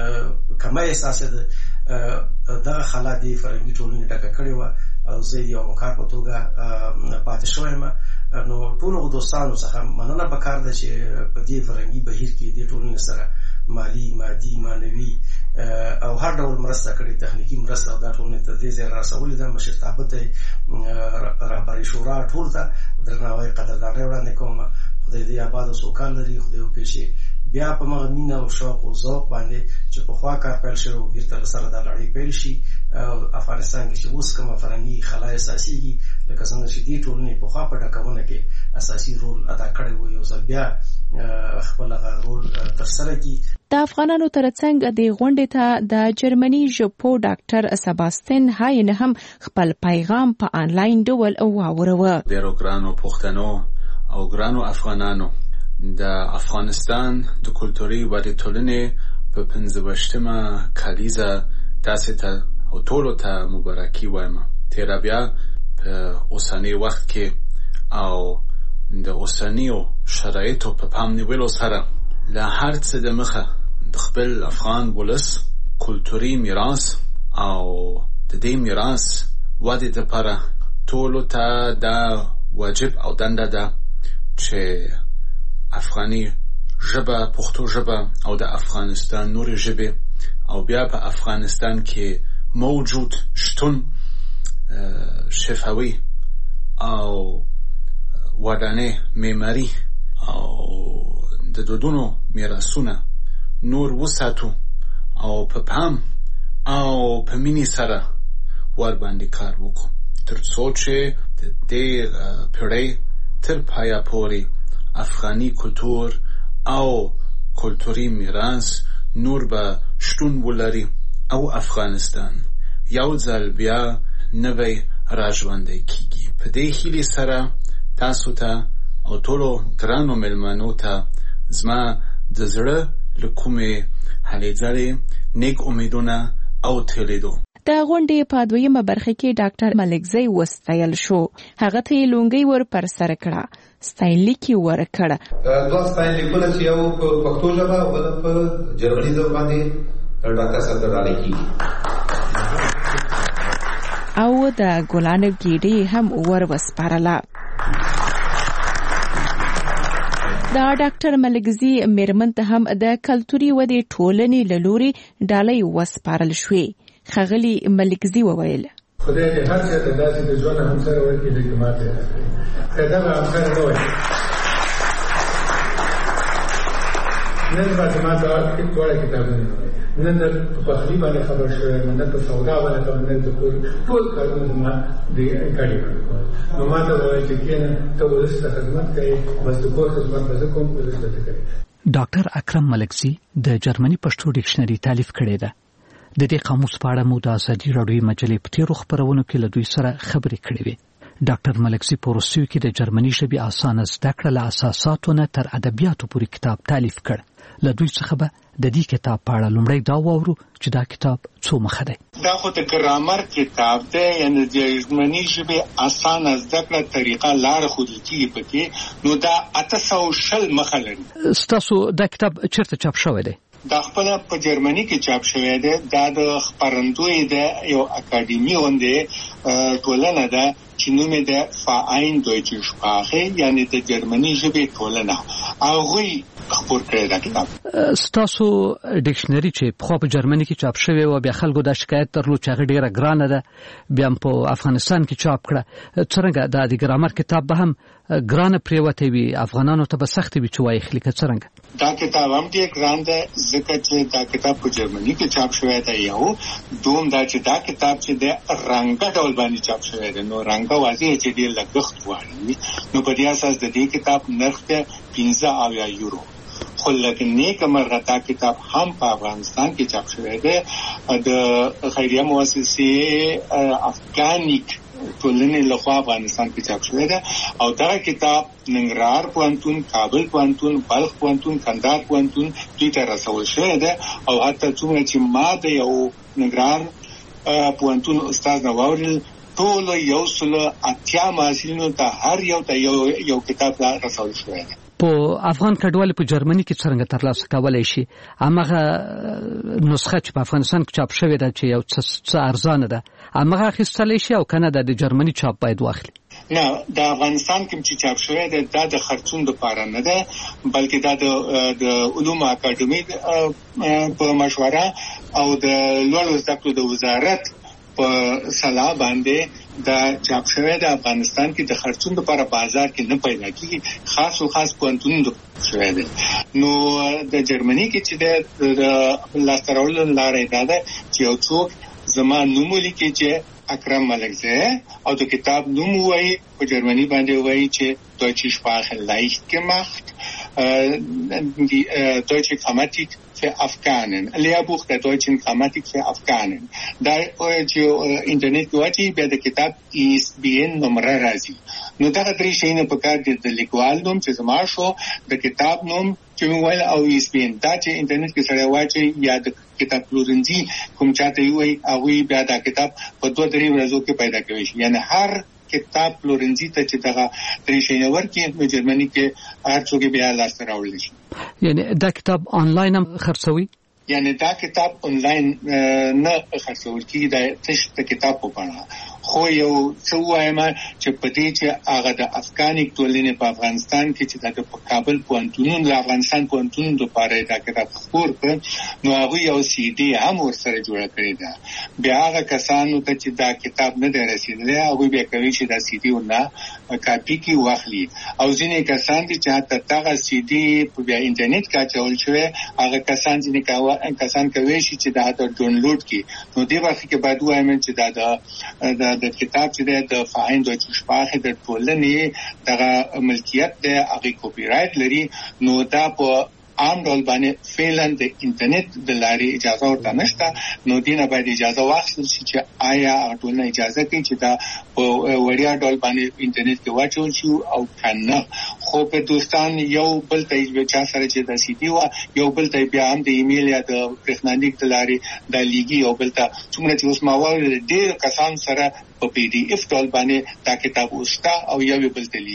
کمه احساس ده دغه خلا د فرهنګي ټولنې ډکه کړې وه او زه یې یو همکار په توګه پاتې شوی یم. نو ټولو دوستانو څخه مننه پکار ده چې په دې فرهنګي بهیر کې دې ټولنې سره مالی، مادي، معنوي او هر ډول مرسته کړې، تخنیکي مرسته او دا ټولنې ته دې ځای راسولې ده. مشرتابه ته رهبري شورا ټول ته درناوی قدردانۍ وړاندې کوم. خدای دې آباد او سوکاله لري. خدای وکړي چې بیا په مغه مینه او شوق او ذوق باندې چې پخوا کار پیل شوی و بیرته له سره دا لړۍ پیل شي. افغانستان کې چې اوس کومه فرهنګي خلا اساسیږي لکه څنګه چې دې ټولنې پخوا په ډکونه کې اساسي رول ادا کړی و، یو ځل بیا خپل هغه رول ترسره کړي. د افغانانو ترڅنګ د غونډې ته د جرمني ژبپوه ډاکټر سباستین هاین هم خپل پیغام په آنلاین ډول واوروه. ډېرو ګرانو پښتنو او ګرانو افغانانو، د افغانستان د کلتوري ودې ټولنې په پنځه ویشتمه کلیزه تاسې ته او ټولو ته مبارکي وایم. تېره بیا په اوسني وخت کې او د اوسنیو شرایطو په پام نیولو سره له هر څه د مخه د خپل افغان ولس کلتوري میراث او د دې میراث ودې لپاره ټولو ته دا واجب او دنده ده چې افغاني ژبه، پښتو ژبه او د افغانستان نورې ژبې او بیا په افغانستان کې موجود شتون شفاوي او ودانې معماري او د دودونو میراثونه نور وساتو او په پام او په مینې سره ور باندې کار وکړو تر څو چې د دې پیړۍ تر پایه پورې افغاني کلتور او کلتوري میراث نور به شتون ولري او افغانستان یو ځل بیا نوی راژوندی کیږي. په دې هیلې سره تاسو ته او ټولو ګرانو مېلمنو ته زما د زړه له کومې هلې ځلې نیک امیدونه او تیلیدو. د غونډې په دویمه برخه کې ډاکټر ملکزی وستایل شو. هغه ته یې لونګۍ ور پر سره کړه، ستاینلیک یې ورکړه. دوه ستاینلیکونه چې یو په پښتو ژبه او بل په جرمني ژبه باندې ډاکټر صاحب ته ډالۍ کیږي. او د ګلانو ګیډې هم ور وسپارله. دا ډاکټر ملکزي میرمن ته هم د کلتوري ودې ټولنې له لوري ډالۍ وسپارل شوې. ښاغلي ملکزي وویل خدای دې هر څه ته داسې د ژوند همسر ورکړي لکه ما ته که دغه همسر نه وای نن به زما دواړه کتابونه نن د پخلي باندې خبر شوی نن د سودا باندې خبر نن د کور ټول کارونه زما د ګاډي باندې نو ما ته وایي چې کینه ته ولس ته خدمت کوي بس د کور خدمت به زه کوم ولس به کوي. ډاکټر اکرم ملکزي د جرمني پښتو ډکشنري تالیف کړې ده. د دې قاموس په اړه مو د ازادي راډیو مجلې په تیرو خبرونو کې له دوی سره خبرې کړې وې. ډاکټر ملکزي په روسیو کې د جرمني ژبې اسانه زده کړه له اساساتو نه تر ادبیاتو پورې کتاب تالیف کړ. له دوی څخه به د دې کتاب په اړه لومړی دا واورو چې دا کتاب څو مخه دی. دا خو د ګرامر کتاب دی، یعنی د جرمني ژبې اسانه زده کړه طریقه لار ښودل کېږي پکې، نو دا اته سوه شل مخه لري. ستاسو دا کتاب چیرته چاپ شوی دی؟ دا خپل په جرمني کې چاپ شوی دی. دا د خپرندوی د یو اکاډمي غونډې ټولنه ده چې نوم یې د فاین دویچه شپاخه، یعنی د جرمني ژبې ټولنه، هغوی خپور کړی دا کتاب. ستاسو ډکشنري چې په په جرمني کې چاپ شوی و، بیا خلکو دا شکایت درلود چې هغه ډیره ګرانه ده، بیا په افغانستان کې چاپ کړه. څنګه دا د ګرامر کتاب به هم ګرانه پریوته وي، افغانانو ته به سخت وي چې وایي خلیکه څنګه؟ دا کتاب هم ډیر ګران دی ځکه چې دا کتاب په جرمني کې چاپ شوی دی. یو دوم دا چې دا کتاب چې د رنګه ډول باندې چاپ شوی دی، نو رنګه واضح چې ډیر لګښت غواړي، نو په دې اساس د دې کتاب نرخ دی پنځه اویا یورو. خو لکه نیکه مرغه دا کتاب هم په افغانستان کې چاپ شوی دی د خیریه مؤسسې افغانیک ټولنې لخوا افغانستان کې چاپ شوی دی. او دا کتاب ننګرهار پوهنتون، کابل پوهنتون، بلخ پوهنتون، کندهار پوهنتون دوی ته رسول شوی دی. او حتی څومره چې ما د یو ننګرهار پوهنتون استاد نه واورېدل، ټول یو سل اتیا محصلینو ته هر یو ته یو یو کتاب رسول شوی دی. په افغان کډوالو په جرمني کې څنګه ترلاسه کولای شي؟ هغه نسخه چې په افغانستان کې چاپ شوې ده چې یو څه ارزانه ده، هغه اخیستلی شي او کنه د جرمني چاپ باید واخلي؟ نه، د افغانستان کې چې چاپ شوی ده دا د خرڅون لپاره نه ده، بلکې دا د علومو اکاډمي په مشوره او د لوړو زده کړو د وزارت په صلاح باندې دا چاپ شوی د افغانستان کې د خرڅون لپاره بازار کې نه پیدا کیږي، خاص او خاص پوهنتونونو شوی دی. نو د جرمني کې چې د لاسته راوړلو لارې دا ده چې یو څوک زما نوم ولیکي چې اکرم ملکزی او د کتاب نوم وایي په جرمني باندې وایي چې Deutsche Sprache leicht gemacht, die deutsche Grammatik für Afghanen, Lehrbuch der deutschen Grammatik für Afghanen. دا چې انټرنیټ کې واچي بیا د کتاب ایس بی ان نمبر راځي. نو دا درې شیونه په کار دي، د لیکوال نوم چې زما شو، د کتاب نوم چې موبایل او ایس بی ان. دا چې انټرنیټ کې سره واچي یا د کتاب پلورنځي کوم چاته وي هغه بیا دا کتاب په دوه درې ورځو کې پیدا کوي. یعنی هر کتاب پلورنځي ته چې دغه درې شیونه ورکړي په جرمني کې هر څوک بیا لاسته راوړلی شي. یعنی دا کتاب آنلاین هم خرڅوي؟ یعنی دا کتاب آنلاین نه خرڅول کیږي، دا تش د کتاب په بڼه. خو یو څه وایم چې په دې چې هغه د افغانیک ټولنې په افغانستان کې چې د کابل پوهنتون د افغانستان پوهنتون لپاره دا کتاب خپور کړ، نو هغه یو سی ډي هم ورسره جوړ کړی دا. بیا هغه کسانو ته چې دا کتاب نه دی رسیدلی هغه بیا کوي چې دا سی ډي ونه کاپي کی واخلي. او ځینې کسان چې حتی دغه سی ډي په بیا انټرنیټ کې اچول شوی، هغه کسان ځینې کسان کوي چې دا ډاونلوډ کړي. نو دې وخت کې باید وایم چې دا د د کتاب چې د فاین دویچه شپاخه د ټولنې دغه ملکیت د هغه کاپی رائټ لري. نو دا په عام ډول باندې فعلا د انټرنیټ د لارې اجازه ورته نشته، نو دینه باید اجازه واخیستل شي چې آیا ټولنه اجازه کوي چې دا په وړیا ډول باندې انټرنیټ کې واچول شي او کنه. خو په دوستان یو بل ته چا سره چې د سی ډي وا یو بل ته بیا هم د ایمیل یا د برېښنالیک د لارې د لیږي، او بل ته څومره چې اوس ما وایي ډېر کسان سره په پی ډي اف ډول باندې دا کتاب وستا او یو بل ته لیږي.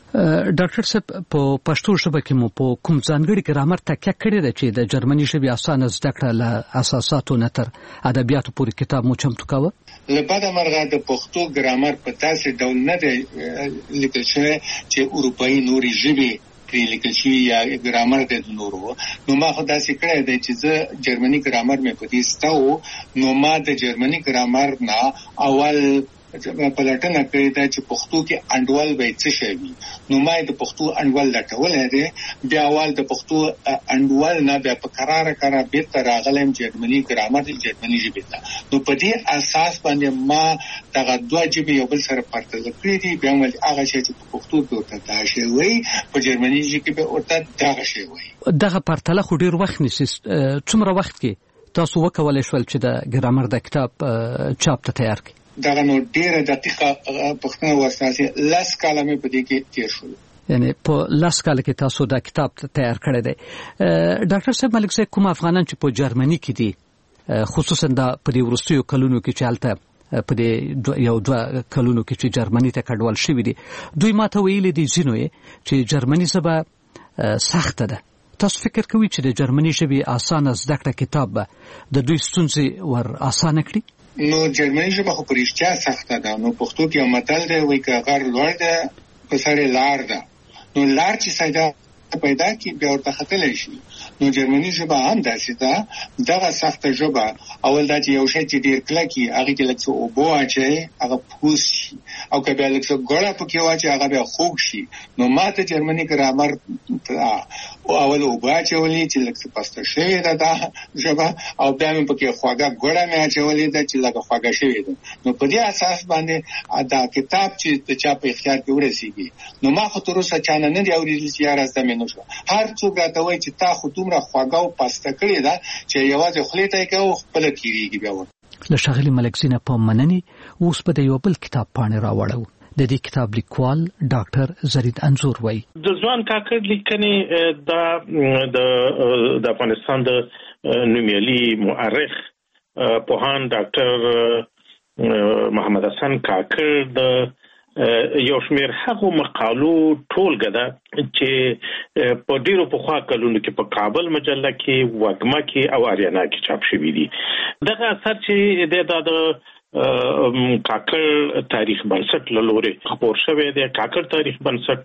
ډاکټر صاحب په پښتو ژبه کې مو په کوم ځانګړي ګرامر تکیه کړې ده چې د جرمني ژبې اسانه زده کړه له اساساتو نه تر ادبیاتو پورې کتاب مو چمتو کاوه؟ له بده مرغه د پښتو ګرامر په تاسو ډول نه دی لیکل شوی چې اروپאי نوري ژبې پرې لیکل شوی یا ګرامر د نورو. نو ما خو داسې کړی دی چې زه جرمني ګرامر مې په دې ستو نو ما د جرمني ګرامر نه اول پلټنه کړې ده چې پښتو کې انډول به څه شي وي. نو ما د پښتو انډول لټولې ده، بیا اول د پښتو انډول نه بیا په قرار قرار بیرته راغلم جرمني ګرامر د جرمني ژبې ته. نو په دې اساس باندې ما دغه دوه ژبې یو بل سره پرتله کړې دي. بیا ول هغه چې په پښتو کې ورته دا شی وایي په جرمني ژبه کې به ورته دا شی وایي. دغه پرتله خو ډیر وخت نیسي. څومره وخت کې تاسو وکولای شول چې د ګرامر د کتاب چاپ ته تیار کړئ؟ دغه نو ډیره دقیقه پښتنه واساسي لاس کالمه په دې کې تیر شول. یعنی په لاس کال کې تاسو دا کتاب تیار کړی دی. ډاکټر صاحب ملک صاحب کوم افغانان چې په جرمني کې دي خصوصا دا په دې وروستیو کلونو کې چې هلته په دې یو دوه کلونو کې چې جرمني ته کډوال شوي دي، دوی ماته ویلي دي ځینو یې چې جرمني ژبه سخته ده. تاسو فکر کوئ چې د جرمني ژبې اسانه زده کړه کتاب به د دوی ستونزې ور اسانه کړي؟ نو جرمني ژبه خو په رښتیا سخته ده. نو پښتو کې یو متل دی وایي که غر لوړ ده په سر لار ده. نو لار چې سیدا پیدا کی بیا ورته ختلای شي. نو جرمني ژبه هم داسې ده، دغه سخته ژبه اول دا چې یو شی چې ډیر کلکی هغه کې لکه او بو اچي هغه پوس شي او که بیا لکه ګړه پکې واچي هغه بیا خوږ شي. نو ماته جرمني ګرامر او اول او بو اچولې چې لکه پاسته شوی ده دا ژبه او بیا هم پکې خواږه ګړه مې اچولې ده چې لکه خواږه شوی ده. نو په دې اساس باندې دا کتاب چې د چا په اختیار کې ورسیږي. نو ما خو تر اوسه چانه نه دی اورېدل چې یاره زده مې نه شو. هر څوک راته وایي چې تا خو دومره خواږه او پاسته کړې ده چې یوازې خولې ته یې کوي او خپله تېرېږي. بیا ورته له ښاغلي ملک زینه په مننې اوس به د یو بل کتاب پاڼې راوړو. د دې کتاب لیکوال ډاکټر زرید انځور وایي د ځوان کاکړ لیکنې د د افغانستان د نومیالي مؤرخ پوهاند ډاکټر محمد حسن کاکړ د یو شمېر هغو مقالو ټولګه ده چې په ډیرو پخوا کلونو کې په کابل مجله کې، وږمه کې او اریانا کې چاپ شوي دي. دغه اثر چې د د کاکړ تاریخ بنسټ له لورې خپور شوی دی. کاکړ تاریخ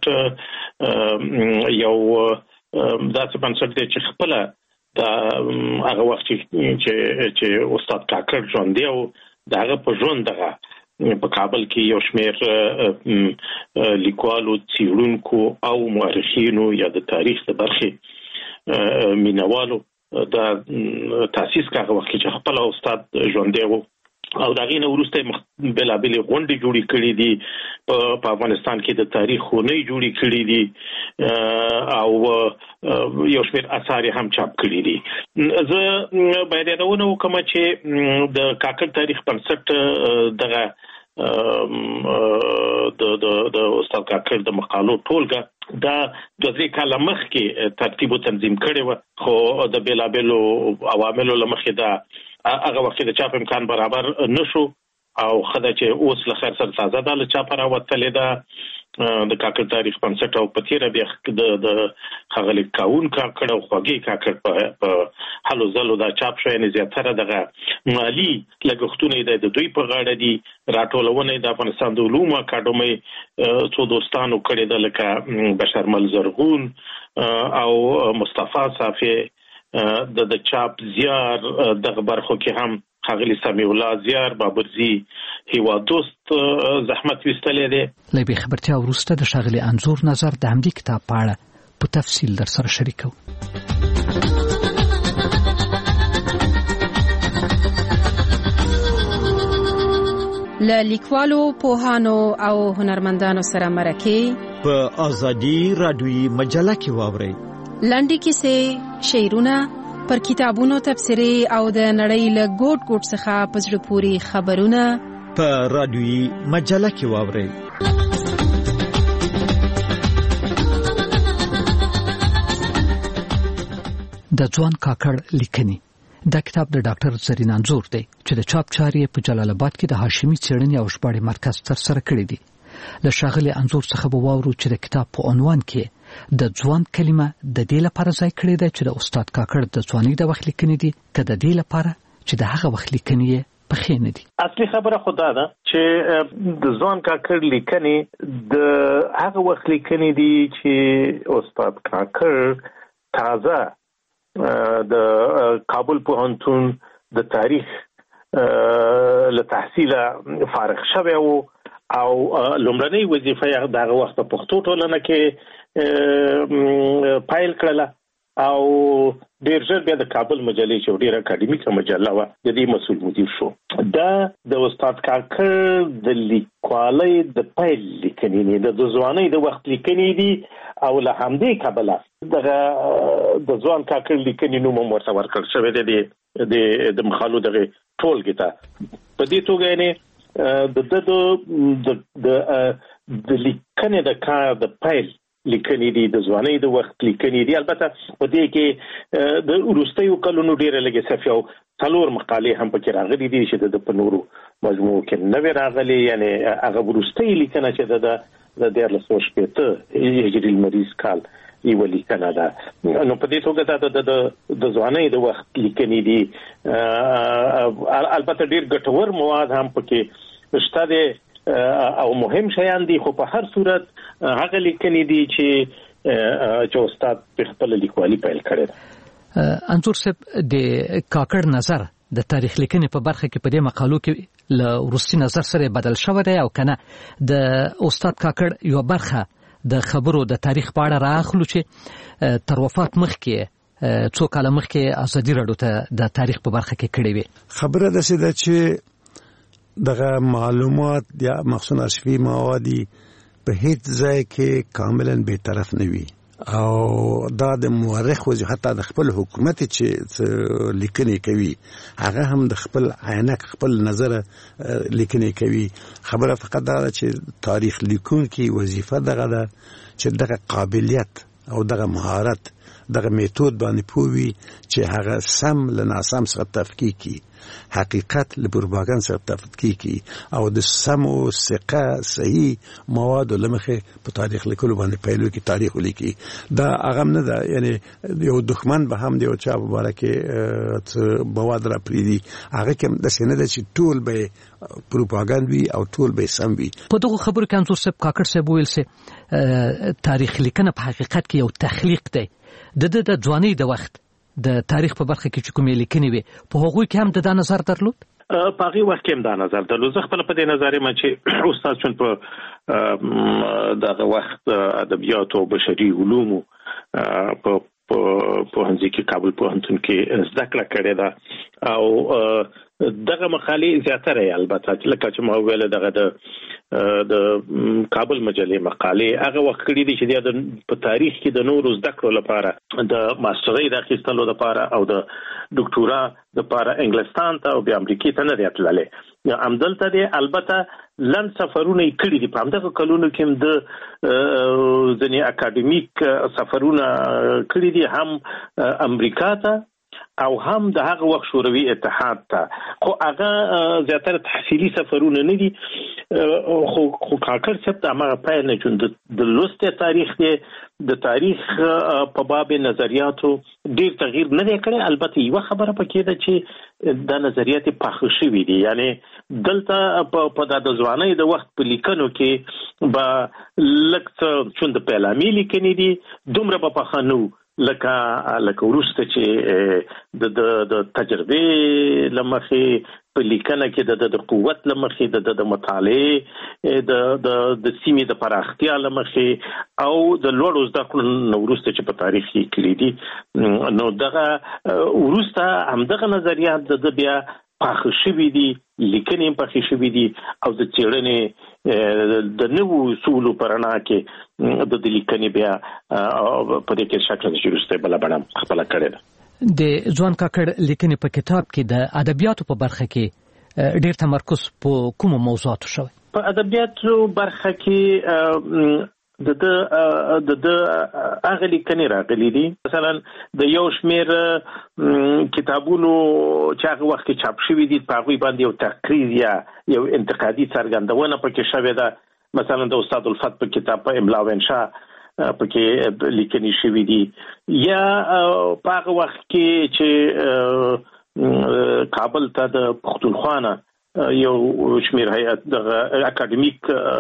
بنسټ یو داسې بنسټ دی چې خپله د هغه وخت چې چې استاد کاکړ ژوندی او د هغه په ژوند دغه په کابل کې یو شمېر لیکوالو، څېړونکو او مورخینو یا د تاریخ د برخې مینوالو د تاسیس کاغه وخت چې خپل استاد ژوندی و او د هغې نه وروسته بېلابېلې غونډې جوړې کړې دي. په افغانستان کې د تاریخ خونۍ جوړې کړې دي او یو شمېر اثار هم چاپ کړي دي. زه باید یادونه وکړم چې د کاکړ تاریخ بنسټ دغه د د د استاد کاکړ د مقالو ټولګه دا د درې کاله مخکې ترتیب او تنظیم کړې وه، خو د بېلابېلو عواملو له مخې دا هغه وخت د چاپ امکان برابر نشو او خدای چې اوس له خیر سره تازه ده له چاپه راوتلې ده د کاکړ تاریخ بنسټ او په تېره بیا د د ښاغلي کاون کاکړ او خوږې کاکړ په هلو ځلو دا چاپ شوی. یعنې زیاتره دغه مالي لګښتونه یې د دوی په غاړه دي. راټولونه یې د افغانستان د علومو اکاډمۍ څو دوستانو کړې ده لکه بشرمل زرغون او مصطفی صافی. د د چاپ زیار دغه برخو کې هم ښاغلي سمیع الله زیار بابرزي هیواد دوست زحمت ویستلی دی. له دې خبرتیا وروسته د ښاغلي انځور نظر د همدې کتاب په اړه په تفصیل در سره شریکو. له لیکوالو، پوهانو او هنرمندانو سره مرکې په ازادي راډیویي مجله کې واورئ. لنډې کیسې، شعرونه، پر کتابونو تبصرې او د نړۍ له ګوټ ګوټ څخه په زړه پورې خبرونه په راډیویي مجله کې واورئ. د ځوان کاکړ لیکنې دا کتاب د ډاکټر زرین انځور دی چې د چاپ چارې په جلال آباد کې د هاشمي څېړنې او ژباړې مرکز تر سره کړی دی. له ښاغلي انځور څخه به واورو چې د کتاب په عنوان کې د ځوان کلمه د دې لپاره ځای کړې ده چې د استاد کاکړ د ځوانۍ د وخت لیکنې دي که د دې لپاره چې د هغه وخت لیکنې پخې نه دي. اصلي خبره خدا ده چې د ځوان کاکړ لیکنې د هغه وخت لیکنې دي چې استاد کاکړ تازه د کابل پوهنتون د تاریخ له تحصیله فارغ شوی و او لومړنۍ وظیفه یې دغه وخت په پښتو ټولنه کې پایل کړله او ډېر ژر بیا د کابل مجلې چې ډېره اکاډمیکه مجله وه د دې مسؤل مدیر شو. دا د استاد کاکړ د لیکوالۍ د پیل لیکنې د ځوانۍ د وخت لیکنې دي او له همدې کبله دغه د ځوان کاکړ لیکنې نوم هم ورته ورکړل شوی دی د مخالو دغه ټولګې ته. په دې توګه یعنې د د د لیکنې د کار د پیل لیکنې دي د ځوانۍ د وخت لیکنې دي. البته په دې کې د وروستیو کلونو ډېره لږې صفحې او څلور مقالې هم پکې راغلي دي چې د په نورو مجموعو کې نه وې راغلي. یعنې هغه وروستۍ لیکنه چې د د دیارلس سوه شپېته هجري لمریز کال یوه لیکنه ده. نو په دې توګه دا د ځوانۍ د وخت لیکنې دي. البته ډېر ګټور مواد هم پکې شته دی او مهم شیان دي، خو په هر صورت هغه لیکنې دي چې چې استاد په خپل لیکوالي پیل کړی ده. انځور صاحب د کاکړ نظر د تاریخ لیکنې په برخه کې په دې مقالو کې له وروستي نظر سره بدل شوی دی او کنه د استاد کاکړ یو برخه د خبرو د تاریخ په اړه راخلو چې تر وفات مخکې څو کاله مخکې ازادي راډیو ته د تاریخ په برخه کې کړې وي. خبره ده چې چې دغه معلومات یا مخصوص ارشیفي موادی په هیڅ ځای کې کاملا به طرف نه وي او دا د مورخ وځي حتی د خپل حکومت چې لیکنې کوي هغه هم د خپل عینک خپل نظر لیکنې کوي. خبره فقط دا چې تاریخ لیکونکي وظیفه دغه ده چې دغه قابلیت او دغه مهارت دغه میتود باندې پوي چې هغه سم له ناسم سره تفکیک کی، حقیقت له پروپاګاندا سره تفکیک کی او د سم او ثقه صحیح مواد لمخه په تاریخ لیکلو باندې پیلو کې تاریخ لیکي. دا هغه نه ده یعنی یو دښمن به هم دی او چا مبارکه مواد را پریدي هغه کوم د سینه د چې ټول به پروپاګاندا وي او ټول به سم وي. په دغه خبرو کې انځور صاحب کاکړ صاحب ویل سي تاریخ لیکنه په حقیقت کې یو تخلیق دی. د د د ځوانۍ د وخت د تاریخ په برخه کې چې کومې لیکنې وي په هغوی کې هم د دا نظر درلود؟ په هغې وخت کې هم دا نظر درلود. زه خپله په دې نظر یم چې استاد چون په دغه وخت ادبیاتو او بشري علومو په پوهنځي کې کابل پوهنتون کې زده کړه کړې ده او دغه مقالې زیاتره البته لکه چې ما ویل دغه د د کابل مجلې مقالې هغه وخت کړي دي چې د په تاریخ کې د نورو زده کړو لپاره د ماسترۍ د اخیستلو لپاره او د ډاکټورا لپاره انګلستان ته او بیا امریکې ته نه دی تللی. همدلته دی البته لنډ سفرونه یې کړي دي. په همدغه کلونو کې د ځینې اکاډمیک سفرونه کړي دي هم امریکا ته او هم د هغه وخت شوروي اتحاد ته، خو هغه زیاتره تحصیلي سفرونه نه دي. خو خو کاکړ صاحب د هغه پیل نه چې د لوست تاریخ دی د تاریخ په باب نظریاتو ډیر تغییر نه دی کړی. البته یو خبره پکې ده چې د نظریات پاخه شوي دي، یعنی دلته په د ځوانۍ د وخت په لیکنو کې به لږ څه چون د پیلامي لیکنې دي دومره به پاخه نه لکه لکه وروسته چې د د تجربې له مخې په لیکنه کې د د قوت له مخې د د مطالعې د د د سیمې د پراختیا له مخې او د لوړو زده کړو نه وروسته چې په تاریخ کې کړي دي نو دغه وروسته همدغه نظریات د بیا پاخه شوي دي، لیکنې هم پاخه شوي دي او د څېړنې د نوو اصولو په رڼا کې د لیکنې بیا په دې کې شکل چې وروسته بله بڼه خپله کړې ده. د ځوان کاکړ لیکنې په کتاب کې د ادبیاتو په برخه کې ډېر تمرکز په کومو موضوعاتو شوی؟ په ادبیاتو برخه کې د د د هغه لیکنې راغلي دي. مثلا د یو شمېر کتابونو چې هغه وخت کې چاپ شوي دي په هغوی باندې یو تقریر یا یو انتقادي څرګندونه پکې شوې ده. مثلا د استاد الفت په کتاب په املا و انشاء پکې لیکنې شوې دي یا په هغه وخت کې چې کابل ته د پښتونخوا یو شمیر هیئت د اکاډمیک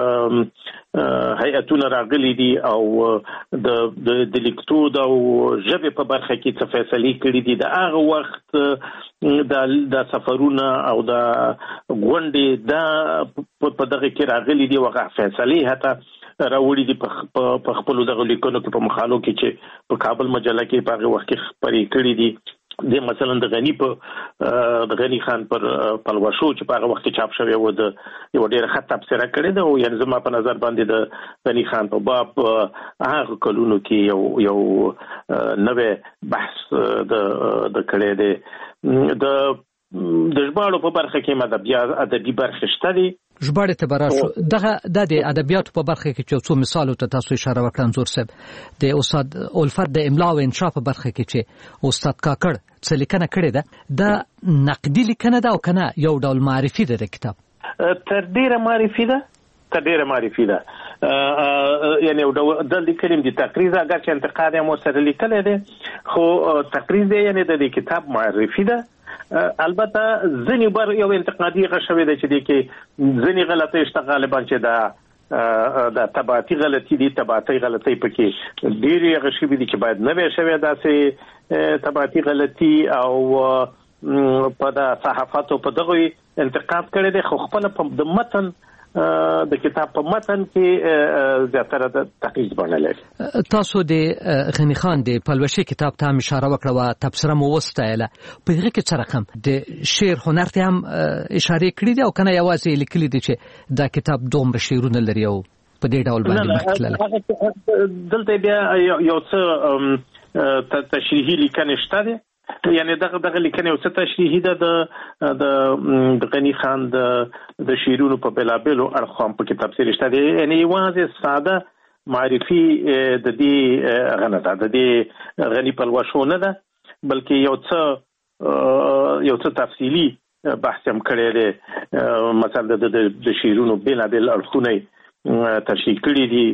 هیئتونه راغلي دي او د د لیکدود او ژبې په برخه کې څه فیصلې کړې دي د هغه وخت د د سفرونه او د غونډې د په دغه کې راغلي دي وغه فیصلې هته راوړي دي په خپل دغه لیکونو کې په مخالو کې چې په کابل مجله کې په هغه وخت کې خبرې کړې دي د مثلا د غنی په د غنی خان پر پلوشو چې په هغه وخت چاپ شوی و د یو ډېر خط تفسیر کړی دا او یعنی زما په نظر باندې د غنی خان په باب هغه کلونو کې یو یو نوې بحث د د کړی دی د د ژباړو په برخه کې ادبیات ادبي برخه شته دي ژباړې ته براشو دغه د ادبیاتو په برخه کې چې څو مثالو ته تاسو اشاره وکړم زور صاحب د استاد الفت د املا او انشاء په برخه کې چې استاد کاکړ څه لیکنه کړې ده د نقدي لیکنه ده او کنه یو ډول معرفي ده د کتاب تر ډیره معرفي ده تر ډیره معرفي ده یعنی د لیکلم د تقریر اگر چې انتقاد مو سره لیکل دي خو تقریر دی یعنی د کتاب معرفي ده البته ځنی بر یو انتقادي غشوي ده چې د کې ځنی غلطي شته غالبا چې دا د تبعاتي غلطي دي تبعاتي غلطي پکې ډېری غشوي دي چې باید نه وي شوی داسې تبعاتي غلطي او په د صحافتو په دغه انتقاد کړي دي خو خپل په د متن د کتاب په متن کې زیاتره د تقیید بڼه تاسو د غنی خان د پلوشي کتاب ته اشاره وکړه او تبصره مو وستایله په هغه کې څه رقم د شعر هنر ته هم اشاره کړې دي او کنه یوازې لیکلي دي چې دا کتاب دومره شعرونه لري او په دې ډول باندې مخکله دلته بیا یو څه تشریحي لیکنه شته دي یعنی دغه دغه لیکنه او څه تشریحي ده د د غنی خان د د شیرونو په بلابلو ارقام په کتاب سره شته دي یعنی واځه ساده معرفي د دې غنه ده د دې غنی په لوښو نه ده بلکې یو څه یو څه تفصیلی بحث هم کړی دی مثلا د د شیرونو بلابل ارقونه تشریح کړی دي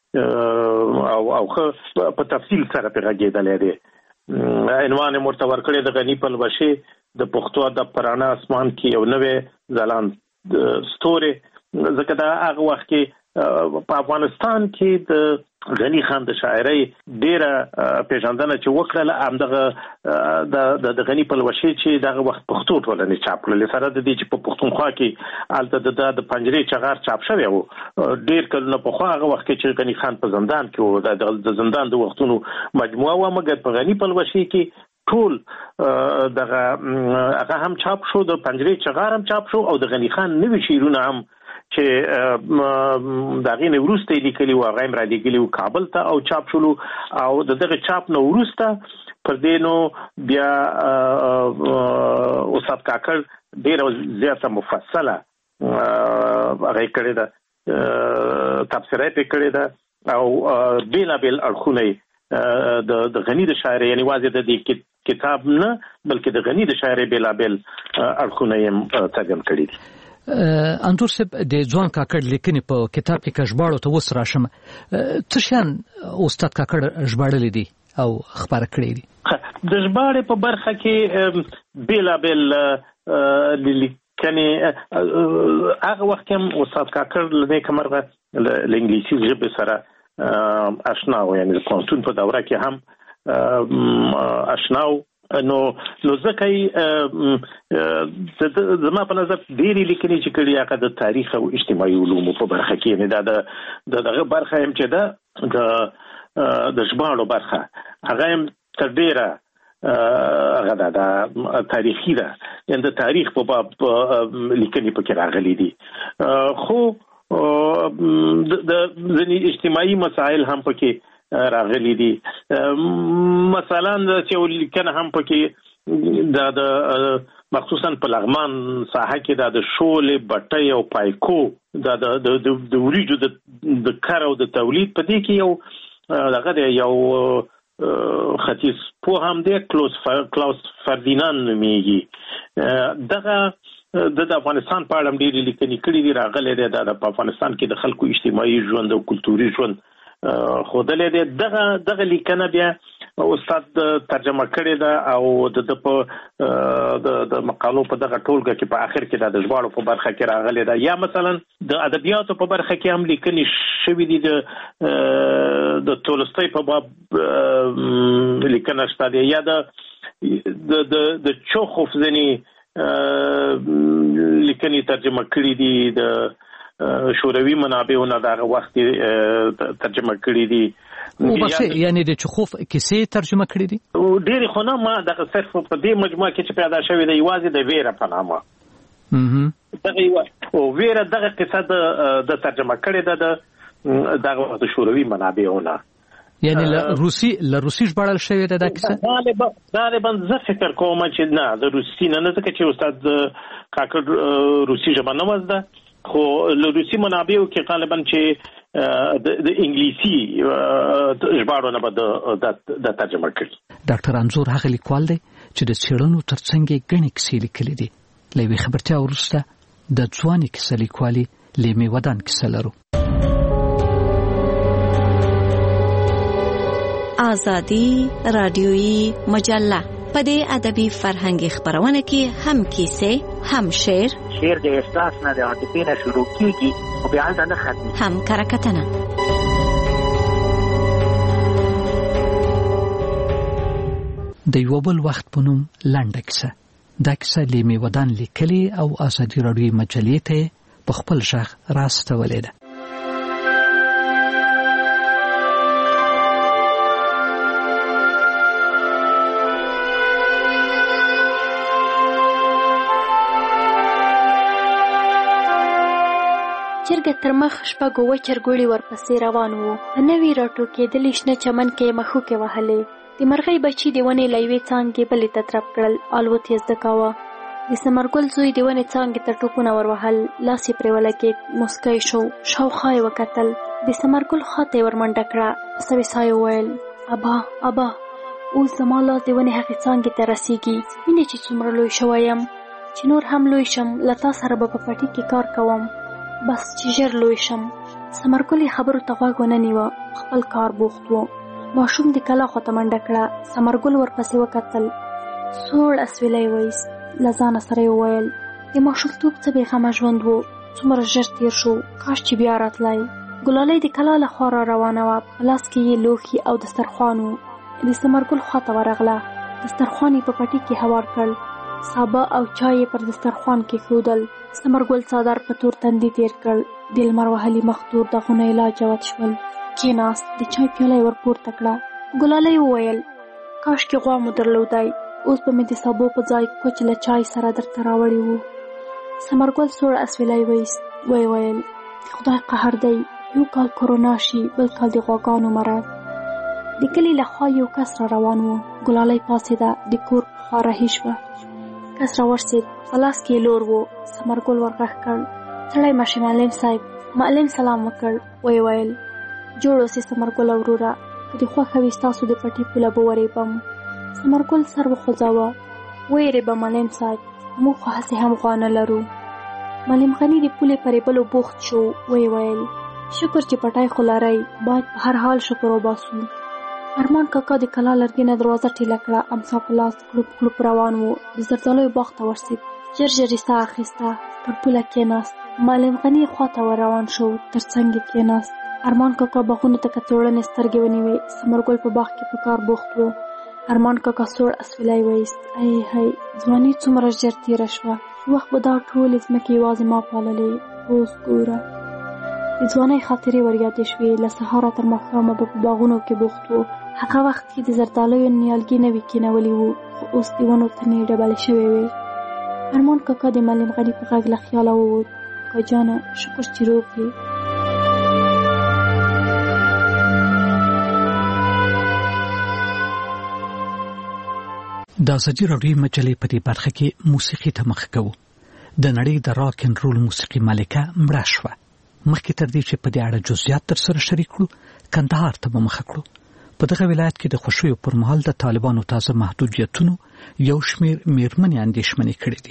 او او په تفصیل سره په راګېدل دي عنوان مرتور کړی د غنی په لوښي د پښتو د پرانا اسمان کې یو نوې ځلان ستوري ځکه دا هغه وخت کې په افغانستان کې د غنی خان د شاعرۍ ډیره پیژندنه چې وکړه همدغه د د غنی په لوښي چې دغه وخت پښتو ټولنې چاپ کړل سره د دې چې په پښتونخوا کې الته د د پنجرې چغار چاپ شوی و ډیر کله په خو هغه وخت چې غنی خان په زندان کې و د زندان د وختونو مجموعه و مګر په غنی په لوښي کې ټول دغه هغه هم چاپ شو د پنجرې چغار هم چاپ شو او د غنی خان نوې شعرونه هم چې دغه نه ورسته لیکلي و غیم را لیکلي و کابل ته او چاپ شلو او دغه چاپ نو ورسته پر دینو بیا استاد کاکړ ډیر زیاته مفصله هغه کړی دا تفسیر یې کړی دا او بیل بیل اړخونه د د غنی د شاعر یعنی واځي د دې کتاب نه بلکې د غنی د شاعر بیل بیل اړخونه یې څرګند کړی دي انځور صاحب د ځوان کاکړ لیکنې په کتاب کې کژباړو ته وس راشم څه شان استاد کاکړ ژباړلې دي او خبره کړې دي د ژباړې په برخه کې بیلا بیل لیکنې هغه وخت هم استاد کاکړ له کومرغه له انګلیسي ژبې سره آشنا و یعنی د پوهنتون په دوره کې هم آشنا نو نو ځکه زما په نظر ډېری لیکنې چې کړي هغه د تاریخ او اجتماعي علومو په برخه کې نه دا د دغه برخه هم چې دا د د ژباړو برخه هغه هم تر ډېره هغه دا تاریخي ده یعنی د تاریخ په باب لیکنې پکې راغلي دي خو د ځینې اجتماعي مسایل هم پکې راغلي دي مثلا چې لیکنه هم پکې دا د مخصوصا په لغمان ساحه کې دا د شولې بټۍ او پایکو دا د د وریجو د کار او د تولید په دې کې یو دغه یو ختیځ په هم دی کلوس کلاوس فردیناند نومیږي دغه د افغانستان په اړه ډېری لیکنې کړې دي راغلي دي د افغانستان کې د خلکو اجتماعي ژوند او کلتوري ژوند خودلې دي دغه دغه لیکنه بیا استاد ترجمه کړې ده او د په د مقالو په دغه ټولګه کې په اخر کې د ژباړو په برخه کې راغلي ده یا مثلا د ادبیاتو په برخه کې هم لیکنې شوې دي د د تولستوی په باب لیکنه شته دي یا د د د چوخوف ځنی لیکنې ترجمه کړې دي د شوروي منابعونو دغه وخت ترجمه کړې دي او بس یعنی د چوخوف کیسې ترجمه کړې دي ډېری خو نه ما دغه صرف په دې مجموعه کې چې پیدا شوې ده یوازې د ویره په نامه دغه یو ویره دغه قصه د ترجمه کړې ده د دغه د شوروي منابعونو یعنی له روسي له روسي ژباړل شوی ده دا کیسه غالبا غالبا زه فکر کوم چې نه د روسي نه نه ځکه چې استاد کاکړ روسي ژبه نه وزده خو له روسي منابعو کې غالبا چې د انګلیسي ژباړو نه به د ترجمه کړي ډاکټر انزور هغه لیکوال دی چې د څېړنو ترڅنګ غني کیسې لیکلي دي لوي خبرتیا ورسته د ځواني کیسې لیکوالي لیمي ودان کیسه لرو آزادی رادیویی مجله په دې ادبي فرهنګي خبرونه کې هم کیسې هم شعر شعر د احساس نه د عاطفې نه شروع کیږي او بیا نه ختمي هم کرکټنه د یو بل وخت په نوم لنډه کیسه دا کیسه لیمي ودان لیکلي او آزادی رادیویی مجلې ته په خپل شخ راستولې ده چرګ تر مخ شپږ اوه چرګوړي ورپسې روان وو په نوي راټوکېدلي شنه چمن کې مښوکې وهلې د مرغۍ بچي د ونې له یوې څانګې بلې ته ترپ کړل الوت یې زده کاوه د ثمرګل زوی د ونې څانګې ته ټوپونه ور وهل لاس یې پرې ولګېد موسکی شو شاوخوا یې وکتل د ثمرګل خواته یې ورمنډه کړه په سوې ساه یې وویل ابا ابا اوس زما لاس د ونې هغې څانګې ته رسېږي وینې چې څومره لوی شوی یم چې نور هم لوی شم له تا سره به په پټي کې کار کوم بس چې ژر لوی شم ثمرګل یې خبرو ته غوږ ونه نیوه خپل کار بوخت و ماشوم د کلا خواته منډه کړه ثمرګل ورپسې وکتل سوړ اسویلی وایست له ځانه سره یې وویل د ماشومتوب څه بېغمه ژوند و څومره ژر تېر شو کاش چې بیا راتلی ګلالۍ د کلا له خوا را روانه وه په لاس کې یې لوښي او دسترخوان و د ثمرګل خواته ورغله دسترخوان یې په پټي کې هوار کړ سابه او چای یې پر دسترخوان کېښودل ثمرګل څادر په تور تندي تېر کړ د لمر وهلي مخ تور داغونه یې لا جوت شول کېناست د چای پیاله یې ورپورته کړه ګلالۍ وویل کاشکې غوا مو درلودی اوس به مې د سابو په ځای کوچ له چای سره درته راوړی وو ثمرګل سوړ اسویلی وایست ویې ویل د خدای قهر دی یو کال کرونا شي بل کال د غواګانو مرض د کلي له خوا یو کس را روان و ګلالۍ پاڅېده د کور په خوا رهي شوه کس را ورسېد په لاس کې یې لور و ثمرګل ورغږ کړ سړی مشه معلم صاحب معلم سلام وکړ ویې ویل جوړ اوسې ثمرګله وروره که دې خوښه وي ستاسو د پټي پوله به ورېبم ثمرګل سر وخوځاوه ویېرېبه معلم صاحب موږ خو هسې هم غوا نه لرو معلم غني د پولې په ریبلو بوخت شو ویې ویل شکر چې پټی خو لرئ باید په هر حال شکر وباسو ارمان کاکا د کلا لرګینه دروازه ټیله کړه امسا په لاس کړوپ کړوپ روان و د زردالیو باغ ته ورسېد ژر ژر یې ساه اخیسته پر پوله کېناست معلم غني خواته ور روان شو تر څنګ یې کېناست ارمان کاکا باغونو ته کڅوړنې سترګې ونیوې ثمرګل په باغ کې په کار بوخت و ارمان کاکا سوړ اسویلی وایست ای هی ځواني څومره ژر تېره شوه وخت به دا ټولې ځمکې یوازې ما پاللې اوس ګوره د ځوانۍ خاطرې وریادې شوې له سهاره تر ماښامه به په باغونو کې بوخت و هغه وخت کې د زردالیو نیالګي نوي کېنولي وو خو اوس د ونو تنې ډبلې شوې وې ارمان کاکا د معلم غني په غږ له خیاله ووت کاکا جانه شکر چې روغ یې د ازادي راډیو مجلې په دې برخه کې موسیقي ته مخ کوو د نړۍ د راک ان رول موسیقي مالکه مړه شوه مخکې تر دې چې په دې اړه جزئیات در سره شریک کړو کندهار ته به مخه کړو په دغه ولایت کې د خوشیو پر مهال د طالبانو تازه محدودیتونو یو شمیر میرمنې اندېښمنې کړې دي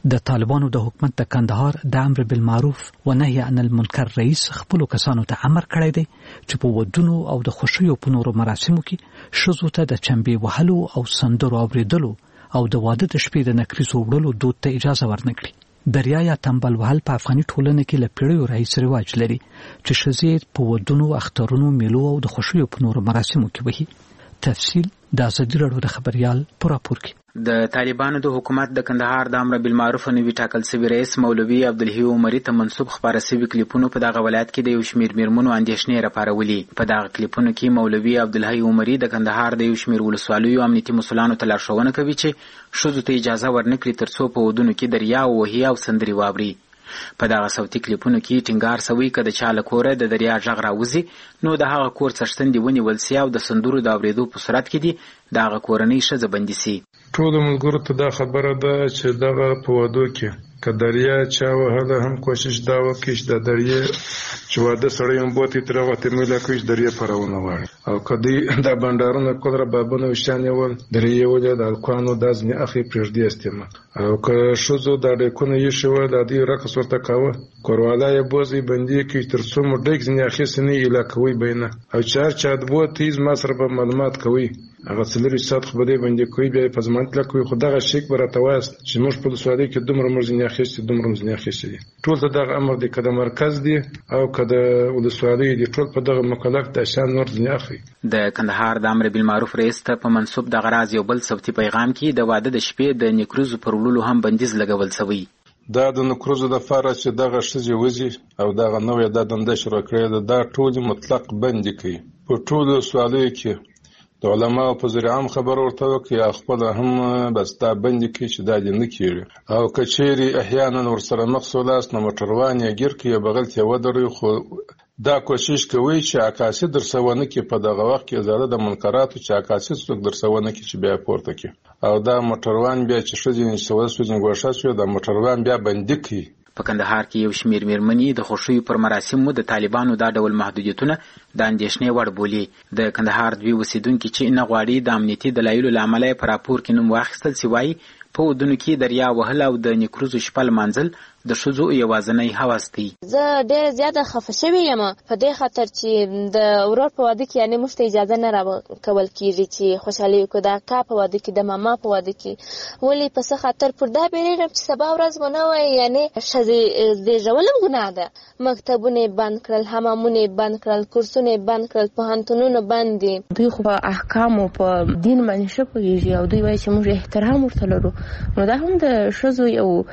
د طالبانو د حکومت د کندهار د امر بالمعروف و نهي عن المنکر رئیس خپل کسانو ته امر کړی دی چې په ودونو او د خوشیو په نورو مراسمو کې ښځو ته د چنبې وهلو او سندرو اوریدلو او د واده د شپې د نکریزو وړلو دود ته اجازه ورنکړي. دریا یا تنبل وهل په افغاني ټولنه کې له پیړیو راهیسې رواج لري چې ښځې په ودونو، اخترونو، میلو او د خوشیو په نورو مراسمو کې وهي. تفصیل د ازادي راډیو د خبريال په راپور کې. د طالبانو د حکومت د کندهار د امر بالمعروف نوي ټاکل شوی رئیس مولوي عبدالحی عمري ته منسوب خبره شوی کلیپونو په دغه ولایت کې د یو شمېر میرمنو اندېښنې راپارولې. په دغه کلیپونو کې مولوي عبدالحی عمري د کندهار د یو شمېر ولسوالیو امنیتي مسؤلانو ته لارښوونه کوي چې ښځو ته اجازه ورنکړي ترڅو په ودونو کې دریا وهي او سندرې واوري. په دغه صوتي کلیپونو کې ټینګار شوی که د چا له کوره د دریا غږ راوځي نو د هغه کور څښتن دی ونیول سي او د سندرو د اورېدو په صورت کې دی د هغه کورنۍ ښځه بندي سي. ټولو ملګرو ته دا خبره ده چې دغه په ودو کې که دریا چا وهله هم کوشش دا وکړي چې د دریا چې واده سړی هم بوتې ترې غوتې میله کړي چې دریا پرونه غواړي او که دوی دا بنډارونه کول ربابونه وشیان یې ول درې یې ولې د الکوانو دا ځینې اخلي پرېږدي استعمال او که ښځو دا ډیکونه ایښي وه د دوی رقص ورته کاوه کوروالا یې بوځي بندي کړي تر څو مو ډیک ځینې اخیستې نه ایله کوئ به یې نه او چې هر چا د بوتې زما سره به معلومات کوئ هغه څلور ساعت خو به دی باندې کوي بیا په ضمانت لکوي خو دغه شیک به راته وایست چې موږ په ولسوالۍ کې دومره موږ ځینې اخیستي دومره موږ ځینې اخیستي دي ټول ته دغه امر دی که د مرکز دی او که د ولسوالۍ دی ټول په دغه مکلف د شان نور ځینې اخلي. د کندهار د امر بالمعروف رئیس ته په منسوب دغه راز یو بل صوتي پیغام کې د واده د شپې د نیکروزو پر وړلو هم بندیز لګول شوی. دا د نکروزو لپاره چې دغه ښځې وځي او دغه نوې دا دنده شروع کړې ده دا ټولې مطلق بندي کوي. په ټولو ولسوالیو کې د علماو په ذریعه عام خبر ورته وکړي یا خپله هم بس دا بندي کړي چې دا دې نه کېږي او که چیرې احیانا ورسره مخ سولاست نو موټروان یې ګیر کړي یا بغل ته یې ودروي خو دا کوشش کوي چې عکاسي درسونه کې په دغه وخت کې ازاده د منکراتو چې عکاسي څوک درسونه کې چې بیا پورته کړي او دا موټروان بیا چې ښځې نشوه سوځي ګوښه شوې دا موټروان بیا بندي کړي. په کندهار کې یو شمېر میرمنې د خوښیو پر مراسمو د طالبانو دا ډول محدودیتونه د اندېښنې وړ بولي. د کندهار دوی اوسېدونکي چې نه غواړي د امنیتي دلایلو له امله یې په راپور کې نوم واخیستل سي وایي په ودونو کې دریا وهل او د نیکروزو شپه لمانځل د ښځو یوازینی هوس دی. زه ډېره زیاته خفه شوې یم په دې خاطر چې د ورور په واده کې یعنې موږ ته اجازه نه راکول کېږي چې خوشحالي وکړو د اکا په واده کې د ماما په واده کې ولې په څه خاطر پر دا بیریږم چې سبا ورځ به نه وایي یعنې ښځې زېږول هم ګناه ده. مکتبونه یې بند کړل، حمامونه یې بند کړل، کورسونه یې بند کړل، پوهنتونونه بند دي. دوی خو په احکامو په دین باندې ښه پوهېږي او دوی وایي چې موږ احترام ورته لرو نو دا هم د ښځو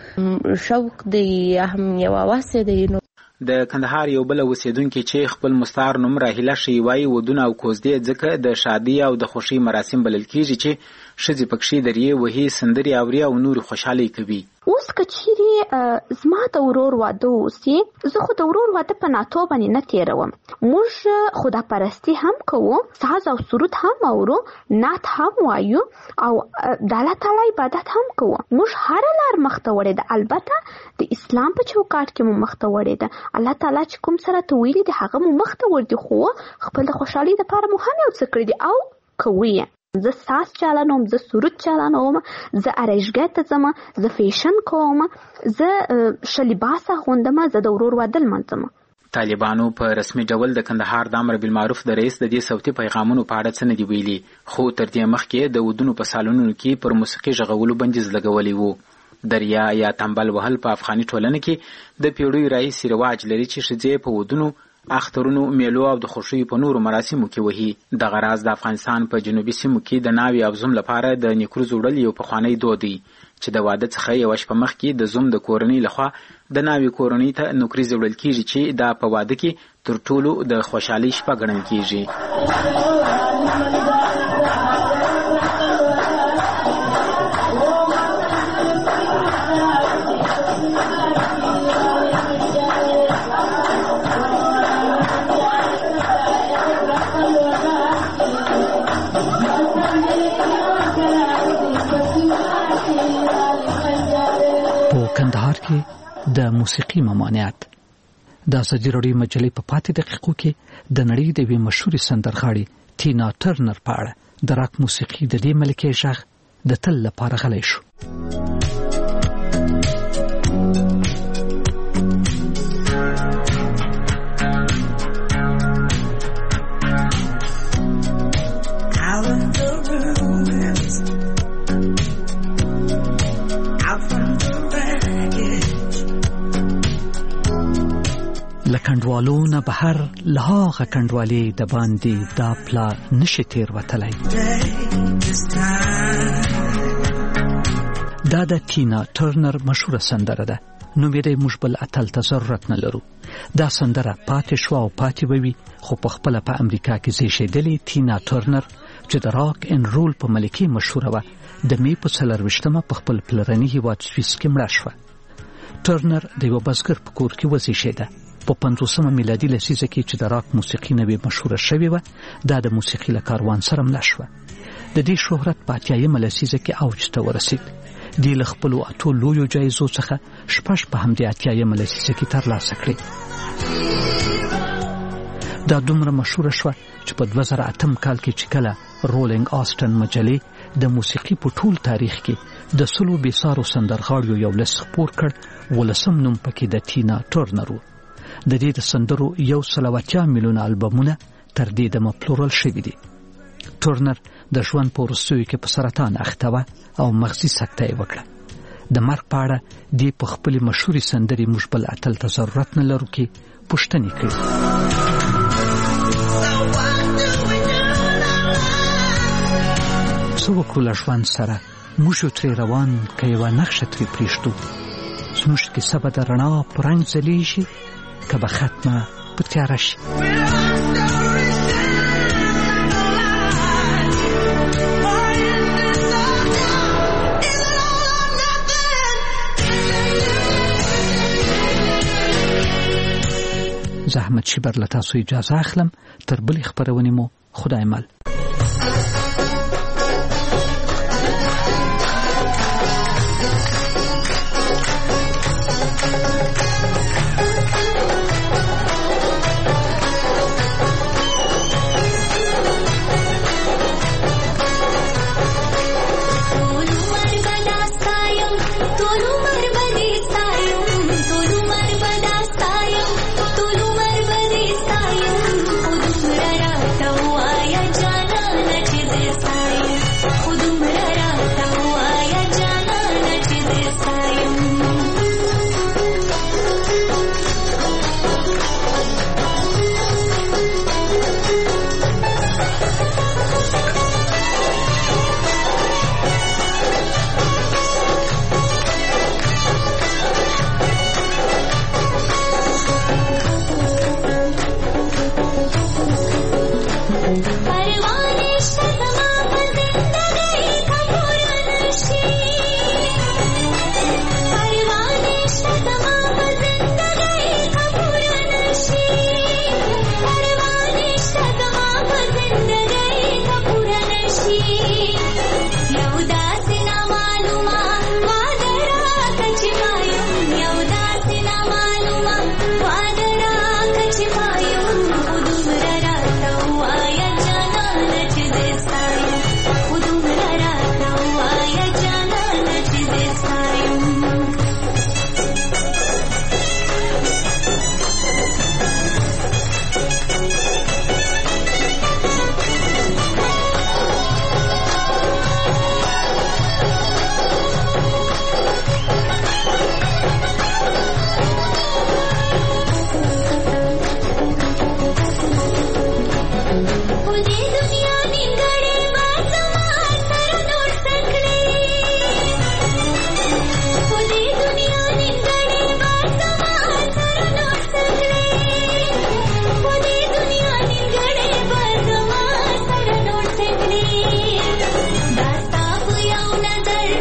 یو شوق دی یا هم یو واسه دی. نو د کندهار یو بل اوسیدونکي چې خپل مستعار نوم راهیله شي وایي ودونه او کوزدې ځکه د شادي او د خوشي مراسم بلل کېږي چې ښځې پکښې درې وهي سندرې اوري او نور خوشحالي کوي. اوس که چیرې زما د ورور واده اوسي زه خو د ورور واده په ناتو باندې نه تېروم. موږ خداپرستي هم کوو، ساز او سرود هم اورو، نعت هم وایو او د الله تعالی عبادت هم کوو. موږ هره لار مخته وړې ده، البته د اسلام په چوکاټ کې مو مخته وړې ده. الله تعالی چې کوم سره ته ویلي دي هغه مو مخته وړي خو خپل د خوشحالۍ دپاره مو هم یو څه کړي دي او کوي یې. زه ساز چالانوم، زه سرود چالانوم، زه ارایشګاه ته ځم، زه فیشن کوم، زه ښه لباس اغوندم، زه د ورور واده لمانځم. طالبانو په رسمي ډول د کندهار د امر بالمعروف د رئیس د دې صوتي پیغامونو په اړه څه نه دي ویلي خو تر دې مخکې د ودونو په سالونونو کې پر موسیقي غږولو بندیز لګولی وو. دریا یا تنبل وهل په افغاني ټولنه کې د پیړیو راهیسې رواج لري چې ښځې په ودونو، اخترونو، میلو او د خوښیو په نورو مراسمو کې وهي. دغه راز د افغانستان په جنوبي سیمو کې د ناوې او زوم لپاره د نیکروزو وړل یو پخوانی دود دی چې د واده څخه یوه شپه مخکې د زوم د کورنۍ لخوا د ناوې کورنۍ ته نوکریزې وړل کېږي چې دا په واده کې تر ټولو د خوشحالۍ شپه ګڼل کېږي. کندهار کې د موسیقي ممانعت. د ازادي راډیو مجلې په پاتې دقیقو کې د نړۍ د یوې مشهورې سندرغاړې تینا ټرنر په اړه د راک موسیقي د دې ملکې غږ د تل لپاره غلی شو. لکندوالو نه بهر لهاغه کندوالي د باندې دا پلا نشي تیر وتلای. دا د تینا ټرنر مشهوره سندره ده. نو مې د موږ بل اتل ته ضرورت نه لرو. دا سندره پاتې شو او پاتې وي، خو په خپل په امریکا کې زیږیدلې تینا ټرنر چې د راک ان رول په ملکي مشهوره و، د می په څلرويشتمه په خپل پلرني هیواد سویس کې مړه شوه. ټرنر د یو بزګر په کور کې وزیږیده. په پنځوسمه میلادي لسیزه کې چې د راک موسیقي نوې مشهوره شوې و، دا د موسیقي له کاروان سره مله شوه. د دې شهرت په اتیایمه لسیزه کې اوج ته ورسید. دی له خپلو اتو لویو جایزو څخه شپږ په همدې اتیایمه لسیزه کې ترلاسه کړې. دا دومره مشهوره شوه چې په دوه زره اتم کال کې چې کله رولینګ آسټن مجلې د موسیقي په ټول تاریخ کې د سلو بېسارو سندرغاړیو یو لست خپور کړ، ولسم نوم پکې د تینا ټرنر و. د دې د سندرو یو سل او اتیا میلیونه البمونه تر دې دمه پلورل شوي دي. ټرنر د ژوند په وروستیو کې په سرطان اخته وه او مغزي سکته یې وکړه. د مرګ په اړه دې په خپلې مشهورې سندرې موږ بل اتل ته ضرورت نه لرو کې پوښتنې کړي. څه وکړو له ژوند سره، موږ یو ترې روان که یوه نقشه ترې پرېږدو. زموږ کیسه به د رڼا په رنګ ځلیږي که به ختمه په تیاره شي. زحمت شیبر له تاسو اجازه اخلم. تر بلې خپرونې مو خدای مل.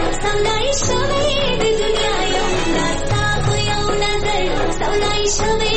Shall we